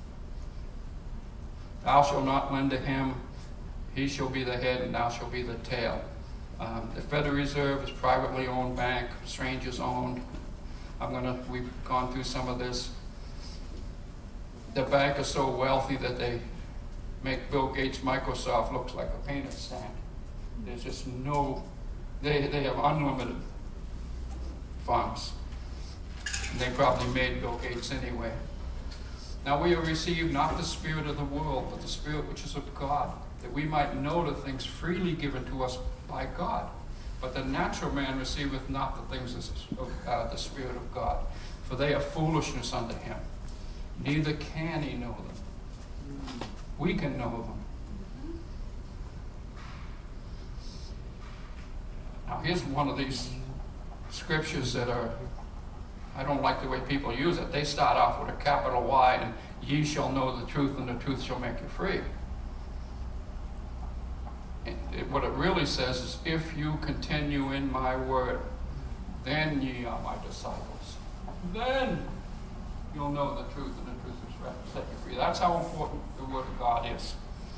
Thou shalt not lend to him, he shall be the head, and thou shalt be the tail. Um, the Federal Reserve is privately owned bank, strangers owned. I'm gonna. We've gone through some of this. The bank is so wealthy that they make Bill Gates' Microsoft look like a painted stand. There's just no. They, they have unlimited funds. And they probably made Bill Gates anyway. Now we have received not the spirit of the world, but the spirit which is of God, that we might know the things freely given to us by God. But the natural man receiveth not the things of uh, the Spirit of God, for they are foolishness unto him. Neither can he know them. We can know them. Now here's one of these scriptures that are, I don't like the way people use it. They start off with a capital Y, and ye shall know the truth, and the truth shall make you free. And it, what it really says is, if you continue in my word, then ye are my disciples. Then you'll know the truth, and the truth will set you free. That's how important the Word of God is.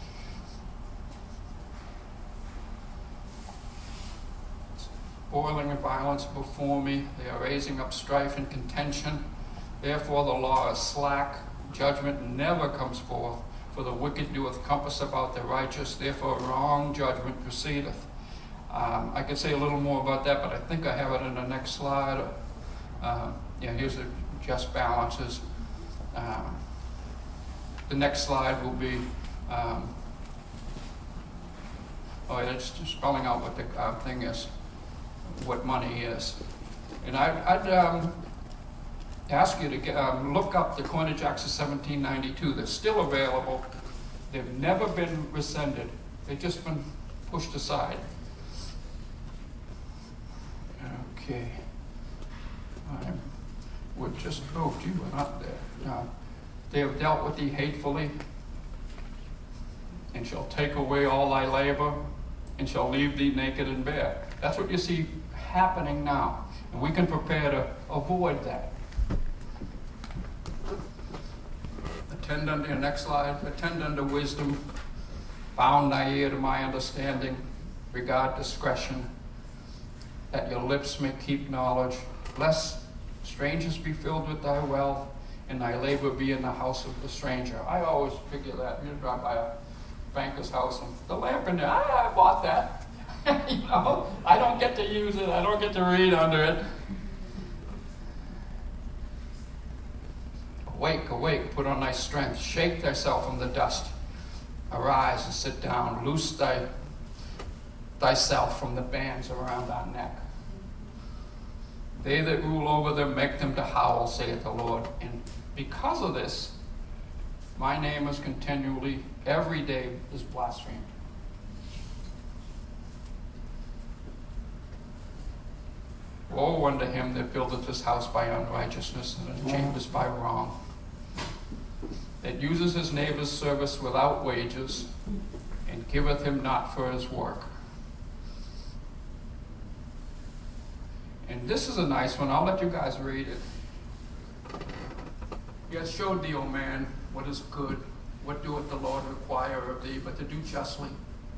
Boiling in violence before me, they are raising up strife and contention. Therefore the law is slack, judgment never comes forth, for the wicked doeth compass about the righteous, therefore wrong judgment proceedeth. Um, I could say a little more about that, but I think I have it in the next slide. Uh, yeah, here's the just balances. Um, the next slide will be, um, oh, it's just spelling out what the uh, thing is, what money is. And I'd, I'd um, ask you to get, um, look up the Coinage Acts of seventeen ninety-two. They're still available. They've never been rescinded. They've just been pushed aside. Okay. I would just, oh, gee, we're not there. No. They have dealt with thee hatefully, and shall take away all thy labor, and shall leave thee naked and bare. That's what you see happening now. And we can prepare to avoid that. Attend unto, next slide, attend unto wisdom, bound thy ear to my understanding, regard discretion, that your lips may keep knowledge, lest strangers be filled with thy wealth, and thy labor be in the house of the stranger. I always figure that. You drive by a banker's house and the lamp in there, ah, I bought that. You know, I don't get to use it. I don't get to read under it. Awake, awake, put on thy strength. Shake thyself from the dust. Arise and sit down. Loose thy, thyself from the bands around thy neck. They that rule over them, make them to howl, saith the Lord. And because of this, my name is continually, every day, is blasphemed. Woe unto him that buildeth his house by unrighteousness, and his chambers by wrong, that uses his neighbor's service without wages, and giveth him not for his work. And this is a nice one. I'll let you guys read it. He hath showed thee, O man, what is good, what doeth the Lord require of thee, but to do justly,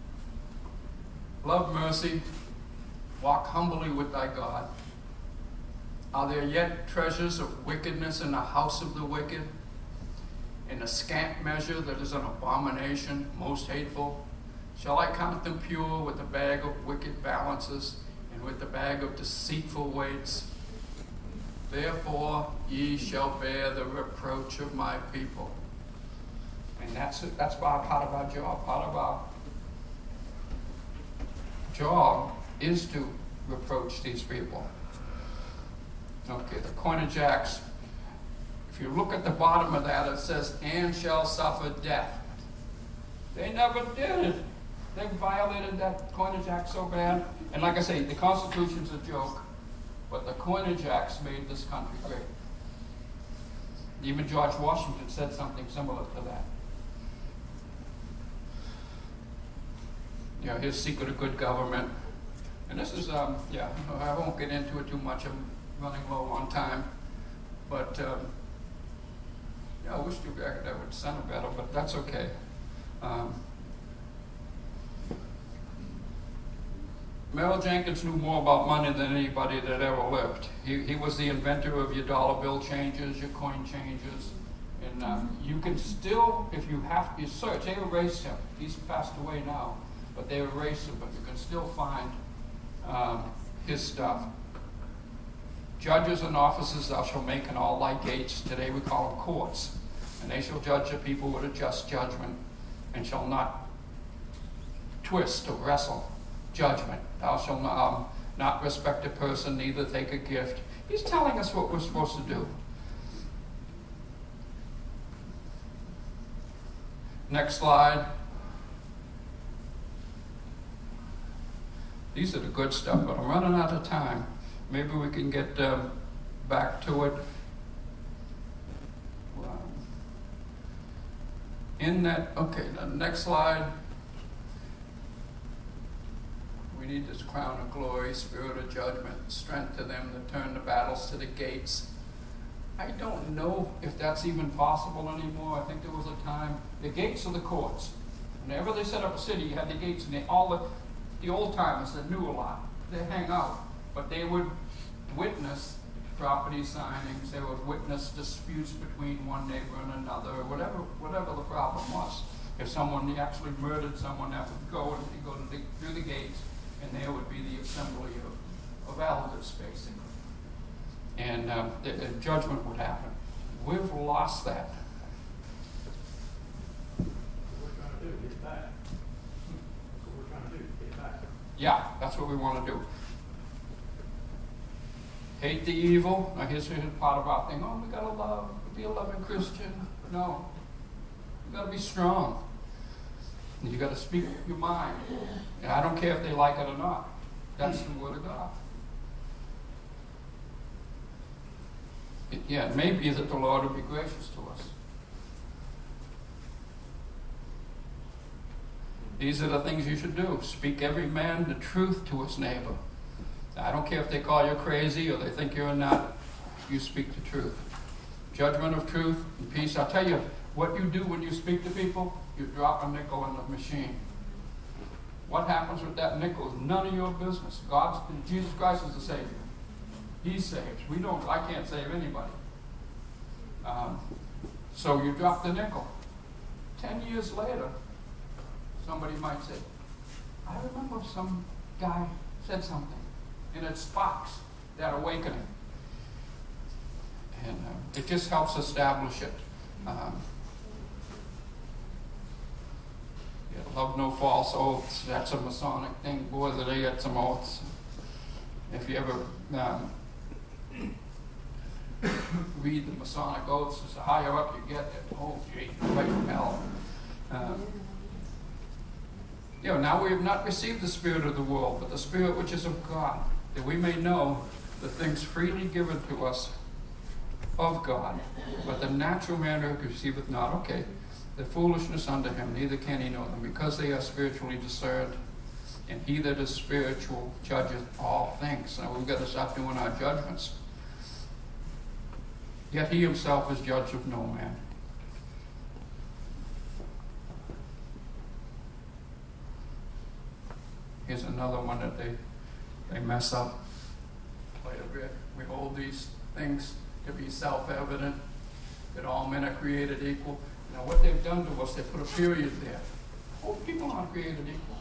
love mercy, walk humbly with thy God. Are there yet treasures of wickedness in the house of the wicked? In a scant measure that is an abomination, most hateful? Shall I count them pure with the bag of wicked balances, and with the bag of deceitful weights? Therefore ye shall bear the reproach of my people. And that's it. That's part of our job. Part of our job is to reproach these people. Okay, the Coinage Acts. If you look at the bottom of that, it says, and shall suffer death. They never did it. They violated that Coinage Act so bad. And like I say, the Constitution's a joke, but the Coinage Acts made this country great. Even George Washington said something similar to that. You know, his secret of good government. And this is, um, yeah, I won't get into it too much. I'm running low on time. But, um, yeah, I wish you back that would sound better, but that's okay. Um, Merrill Jenkins knew more about money than anybody that ever lived. He, he was the inventor of your dollar bill changes, your coin changes. And um, you can still, if you have to search, they erased him. He's passed away now, but they erased him, but you can still find um, his stuff. Judges and officers thou shalt make in all thy gates. Today we call them courts. And they shall judge the people with a just judgment, and shall not twist or wrestle judgment. Thou shalt not, um, not respect a person, neither take a gift. He's telling us what we're supposed to do. Next slide. These are the good stuff, but I'm running out of time. Maybe we can get um, back to it. In that, okay, the next slide. We need this crown of glory, spirit of judgment, strength to them that turn the battles to the gates. I don't know if that's even possible anymore. I think there was a time, the gates are the courts. Whenever they set up a city, you had the gates, and they, all the, the old timers that knew a lot, they hang out. But they would witness property signings, they would witness disputes between one neighbor and another, or whatever, whatever the problem was. If someone actually murdered someone, that would go and they'd go to the, through the gates, and there would be the assembly of, of elders, basically. And um, the, the judgment would happen. We've lost that. What we're trying to do, get it back. That's what we're trying to do, get it back. Yeah, that's what we want to do. Hate the evil. Now here's part of our thing. Oh, we gotta love, be a loving Christian. No. You gotta be strong. You gotta speak your mind. And I don't care if they like it or not. That's the word of God. It, yeah, it may be that the Lord will be gracious to us. These are the things you should do. Speak every man the truth to his neighbor. I don't care if they call you crazy or they think you're not. You speak the truth. Judgment of truth and peace. I'll tell you what you do when you speak to people. You drop a nickel in the machine. What happens with that nickel is none of your business. God's, Jesus Christ is the Savior. He saves. We don't. I can't save anybody. Um, so you drop the nickel. Ten years later, somebody might say, "I remember some guy said something," and it sparks that awakening, and uh, it just helps establish it. Um, yeah, love no false oaths. That's a Masonic thing. Boy, that they get some oaths. If you ever um, read the Masonic oaths, the higher up you get, oh gee, right from hell. Um, you know, now we have not received the spirit of the world, but the spirit which is of God, that we may know the things freely given to us of God. But the natural man receiveth not. Okay, the foolishness unto him, neither can he know them, because they are spiritually discerned. And he that is spiritual judgeth all things. Now we've got to stop doing our judgments. Yet he himself is judge of no man. Here's another one that they they mess up quite a bit. We hold these things to be self-evident, that all men are created equal. Now what they've done to us, they put a period there. Oh, people aren't created equal.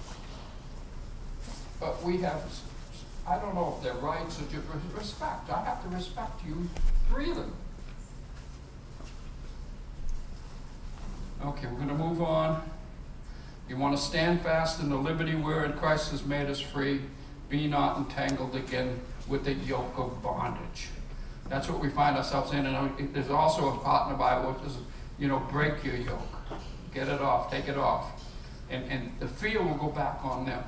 But we have, I don't know if they're rights or just respect. I have to respect you freely. Okay, we're going to move on. You want to stand fast in the liberty wherein Christ has made us free. Be not entangled again with the yoke of bondage. That's what we find ourselves in. And there's also a part in the Bible which is, you know, break your yoke. Get it off. Take it off. And, and the fear will go back on them.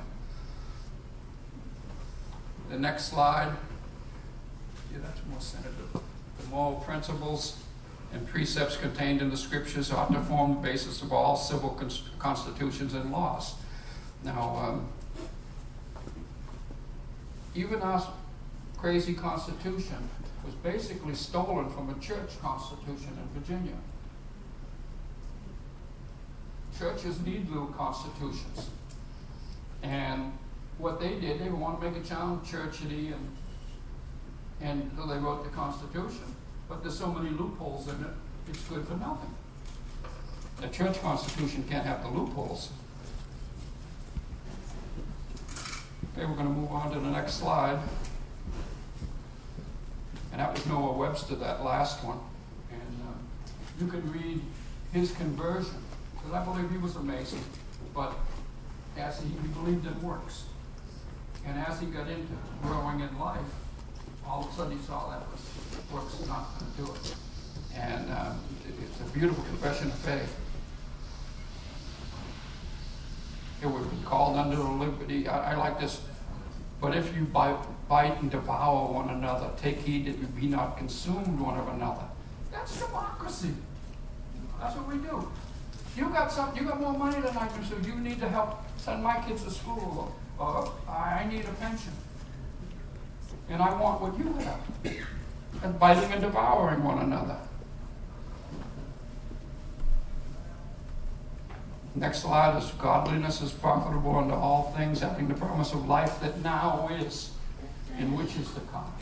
The next slide. Yeah, that's more centered. The moral principles and precepts contained in the scriptures ought to form the basis of all civil cons- constitutions and laws. Now, um, even our crazy constitution was basically stolen from a church constitution in Virginia. Churches need little constitutions. And what they did, they want to make it sound churchly, and and so they wrote the Constitution. But there's so many loopholes in it, it's good for nothing. The church constitution can't have the loopholes. Okay, we're going to move on to the next slide. And that was Noah Webster, that last one. And uh, you can read his conversion, because I believe he was amazing. But as he, he believed in works. And as he got into growing in life, all of a sudden he saw that was works not going to do it. And um, it, it's a beautiful confession of faith. It would be called under the liberty. I, I like this. But if you bite, bite and devour one another, take heed that you be not consumed one of another. That's democracy. That's what we do. You got some. You got more money than I do, so you need to help send my kids to school, uh, I need a pension. And I want what you have. And biting and devouring one another. Next slide is godliness is profitable unto all things, having the promise of life that now is, and which is to come.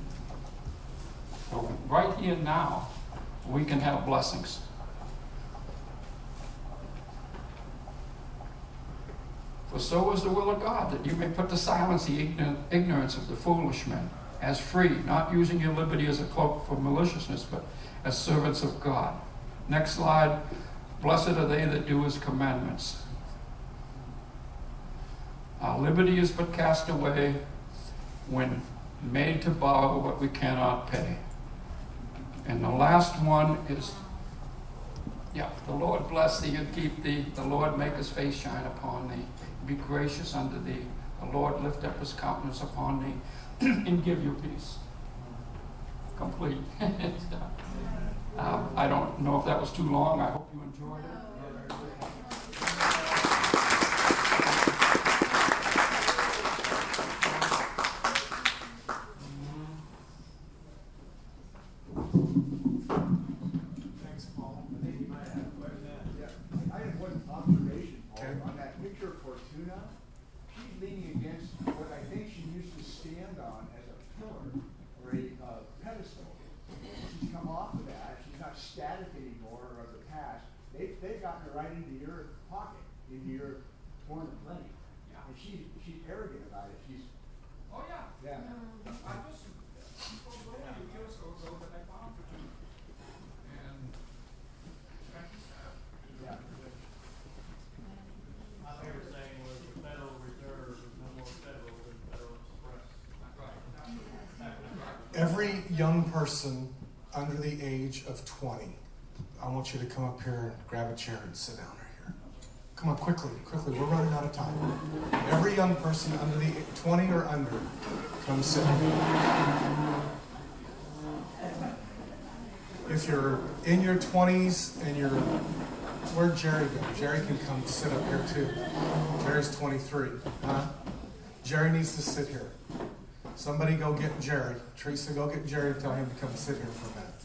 So right here now, we can have blessings. For so is the will of God, that you may put to silence the ignorance of the foolish men, as free, not using your liberty as a cloak for maliciousness, but as servants of God. Next slide. Blessed are they that do his commandments. Our liberty is but cast away when made to borrow what we cannot pay. And the last one is, yeah, the Lord bless thee and keep thee. The Lord make his face shine upon thee. Be gracious unto thee. The Lord lift up his countenance upon thee and give you peace. Complete. It's done. Um, I don't know if that was too long. I hope you enjoyed it. Thanks, Paul. I think you might have a question. Yeah, I have one observation, Paul. On that picture of Fortuna, she's leaning against what I think she used to stand on as a pillar or a uh, pedestal. She's come off of that. She's not static anymore or of the past. They, they've gotten her right into your pocket, into your corner of plenty. Yeah. And she's, she's arrogant about it. She's, Oh, yeah. yeah. I just, people go a few years ago that I found for you. And, Yeah. My favorite saying was the Federal Reserve is no more federal than Federal Express. Every young person under the age of twenty, I want you to come up here and grab a chair and sit down right here. Come on, quickly, quickly. We're running out of time. Every young person under the twenty or under, come sit here. If you're in your twenties and you're, where'd Jerry go? Jerry can come sit up here too. Jerry's twenty-three. Huh? Jerry needs to sit here. Somebody go get Jerry. Teresa, go get Jerry and tell him to come sit here for a minute.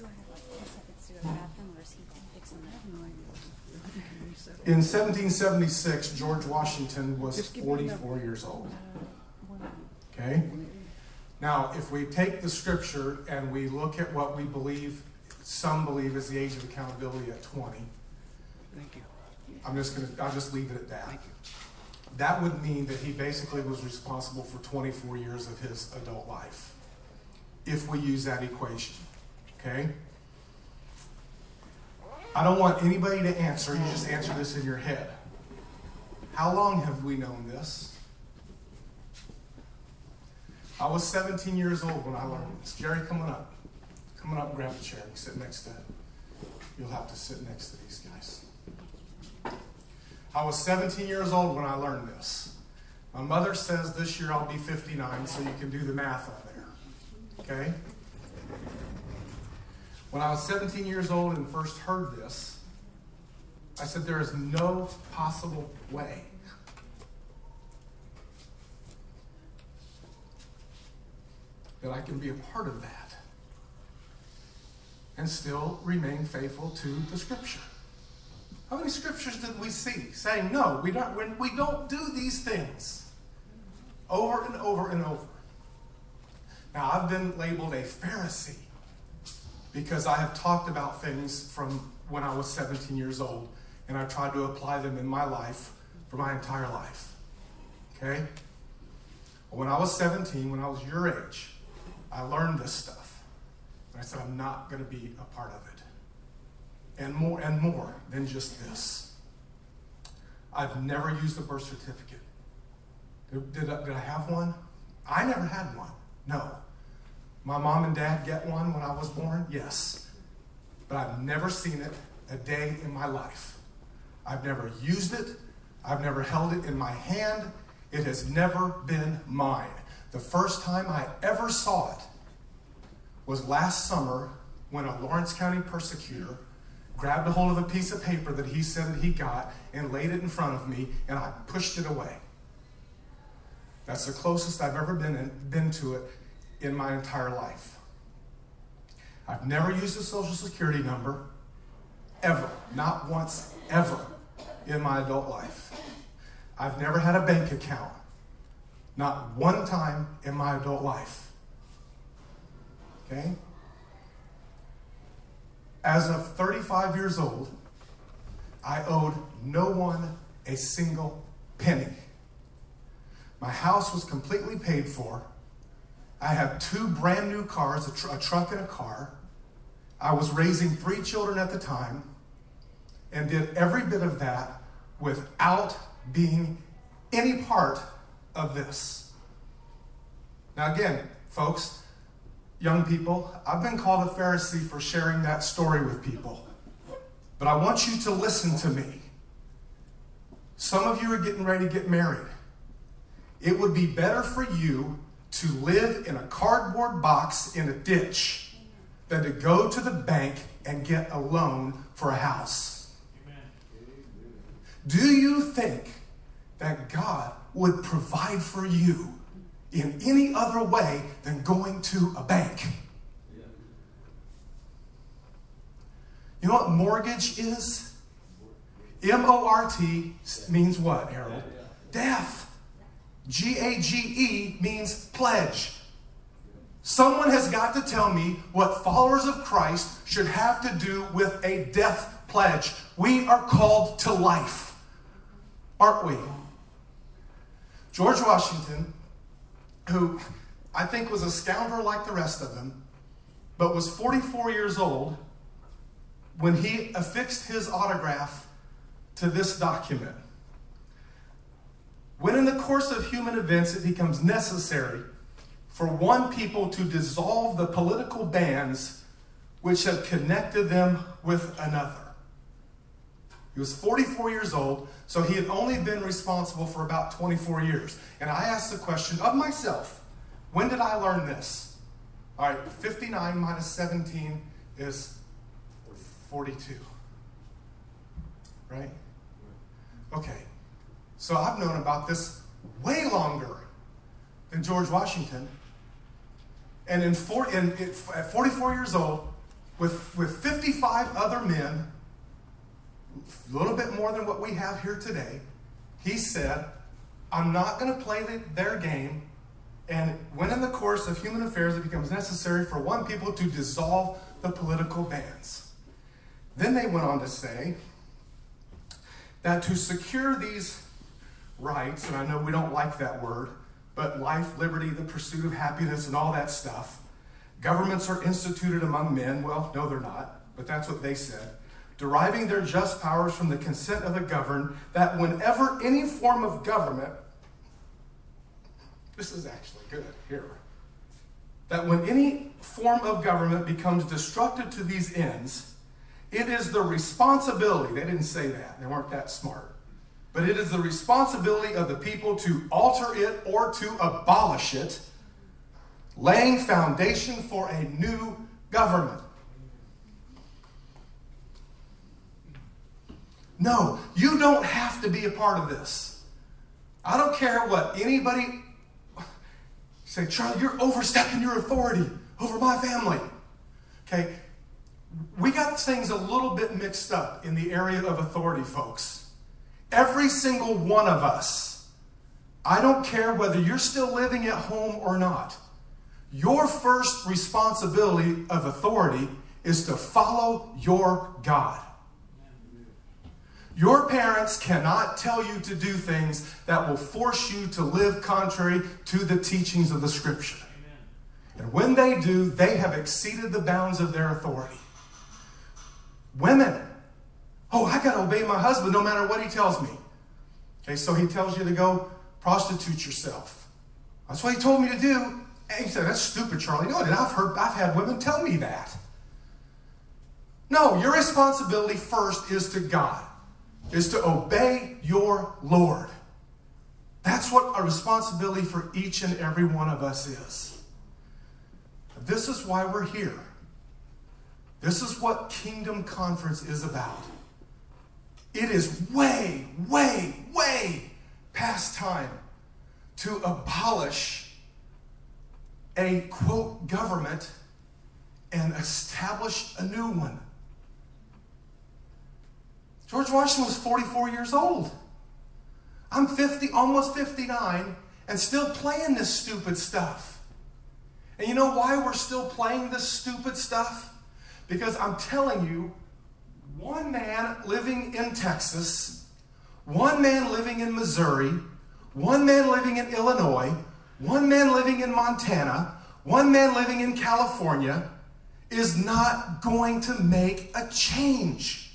In seventeen seventy-six, George Washington was forty-four years old. Okay? Now, if we take the scripture and we look at what we believe, some believe is the age of accountability at twenty. Thank you. I'm just gonna, I'll just leave it at that. That would mean that he basically was responsible for twenty-four years of his adult life, if we use that equation. Okay? I don't want anybody to answer. You just answer this in your head. How long have we known this? I was seventeen years old when I learned this. Jerry, come on up. Come on up and grab a chair and sit next to, you'll have to sit next to these guys. I was seventeen years old when I learned this. My mother says this year I'll be fifty-nine, so you can do the math on there. Okay? When I was seventeen years old and first heard this, I said, there is no possible way that I can be a part of that and still remain faithful to the scripture. How many scriptures did we see saying, no, we don't, when we don't do these things over and over and over? Now, I've been labeled a Pharisee because I have talked about things from when I was seventeen years old, and I tried to apply them in my life for my entire life. Okay? When I was seventeen, when I was your age, I learned this stuff. And I said, I'm not going to be a part of it. And more and more than just this. I've never used a birth certificate. Did, did, I, did I have one? I never had one. No. My mom and dad get one when I was born? Yes. But I've never seen it a day in my life. I've never used it. I've never held it in my hand. It has never been mine. The first time I ever saw it was last summer when a Lawrence County persecutor grabbed a hold of a piece of paper that he said that he got and laid it in front of me, and I pushed it away. That's the closest I've ever been, in, been to it in my entire life. I've never used a social security number, ever. Not once, ever, in my adult life. I've never had a bank account. Not one time in my adult life. Okay? As of thirty-five years old, I owed no one a single penny. My house was completely paid for. I had two brand new cars, a, tr- a truck and a car. I was raising three children at the time and did every bit of that without being any part of this. Now again, folks, young people, I've been called a Pharisee for sharing that story with people. But I want you to listen to me. Some of you are getting ready to get married. It would be better for you to live in a cardboard box in a ditch than to go to the bank and get a loan for a house. Amen. Do you think that God would provide for you in any other way than going to a bank? You know what mortgage is? M O R T means what, Harold? Death. G A G E means pledge. Someone has got to tell me what followers of Christ should have to do with a death pledge. We are called to life, aren't we? George Washington, who I think was a scoundrel like the rest of them, but was forty-four years old when he affixed his autograph to this document. When in the course of human events it becomes necessary for one people to dissolve the political bands which have connected them with another. He was forty-four years old, so he had only been responsible for about twenty-four years. And I asked the question of myself, when did I learn this? All right, fifty-nine minus seventeen is forty-two. Right? Okay. So I've known about this way longer than George Washington. And in four, in, at forty-four years old, with, with fifty-five other men, a little bit more than what we have here today, he said, I'm not going to play the, their game. And when in the course of human affairs it becomes necessary for one people to dissolve the political bands. Then they went on to say that to secure these rights, and I know we don't like that word, but life, liberty, the pursuit of happiness, and all that stuff, governments are instituted among men. Well, no, they're not, but that's what they said. Deriving their just powers from the consent of the governed, that whenever any form of government, this is actually good here, that when any form of government becomes destructive to these ends, it is the responsibility, they didn't say that, they weren't that smart, but it is the responsibility of the people to alter it or to abolish it, laying foundation for a new government. No, you don't have to be a part of this. I don't care what anybody say, Charlie, you're overstepping your authority over my family. Okay, we got things a little bit mixed up in the area of authority, folks. Every single one of us, I don't care whether you're still living at home or not, your first responsibility of authority is to follow your God. Your parents cannot tell you to do things that will force you to live contrary to the teachings of the Scripture. And when they do, they have exceeded the bounds of their authority. Women, oh, I got to obey my husband no matter what he tells me. Okay, so he tells you to go prostitute yourself. That's what he told me to do. And he said, that's stupid, Charlie. No, I've heard, I've had women tell me that. No, your responsibility first is to God, is to obey your Lord. That's what a responsibility for each and every one of us is. This is why we're here. This is what Kingdom Conference is about. It is way, way, way past time to abolish a, quote, government and establish a new one. George Washington was forty-four years old. I'm fifty, almost fifty-nine, and still playing this stupid stuff. And you know why we're still playing this stupid stuff? Because I'm telling you, one man living in Texas, one man living in Missouri, one man living in Illinois, one man living in Montana, one man living in California is not going to make a change.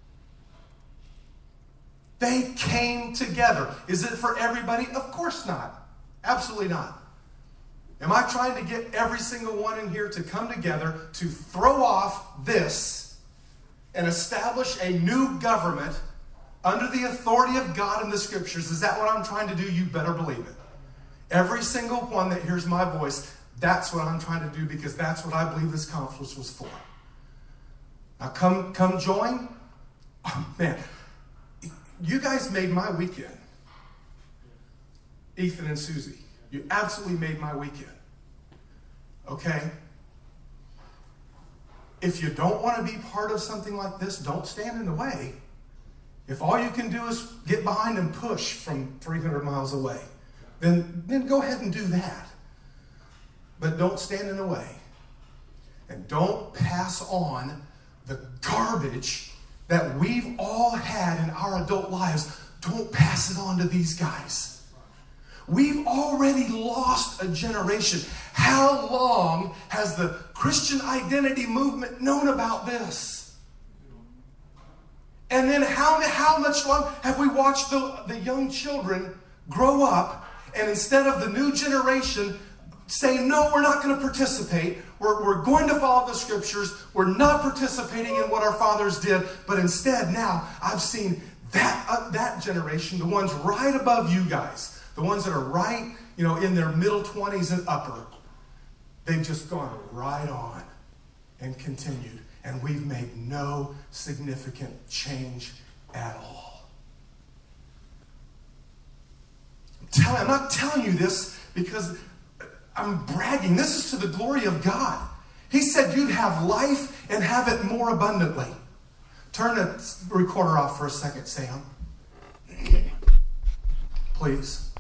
They came together. Is it for everybody? Of course not. Absolutely not. Am I trying to get every single one in here to come together to throw off this and establish a new government under the authority of God in the Scriptures? Is that what I'm trying to do? You better believe it. Every single one that hears my voice, that's what I'm trying to do, because that's what I believe this conference was for. Now come, come join. Oh, man, you guys made my weekend. Ethan and Susie, you absolutely made my weekend. Okay? If you don't want to be part of something like this, don't stand in the way. If all you can do is get behind and push from three hundred miles away, then, then go ahead and do that. But don't stand in the way. And don't pass on the garbage that we've all had in our adult lives. Don't pass it on to these guys. We've already lost a generation. How long has the Christian identity movement known about this? And then how, how much longer have we watched the, the young children grow up, and instead of the new generation saying, no, we're not going to participate, we're, we're going to follow the Scriptures, we're not participating in what our fathers did, but instead now I've seen that, uh, that generation, the ones right above you guys, the ones that are right, you know, in their middle twenties and upper, they've just gone right on and continued. And we've made no significant change at all. I'm, telling, I'm not telling you this because I'm bragging. This is to the glory of God. He said you'd have life and have it more abundantly. Turn the recorder off for a second, Sam. Please.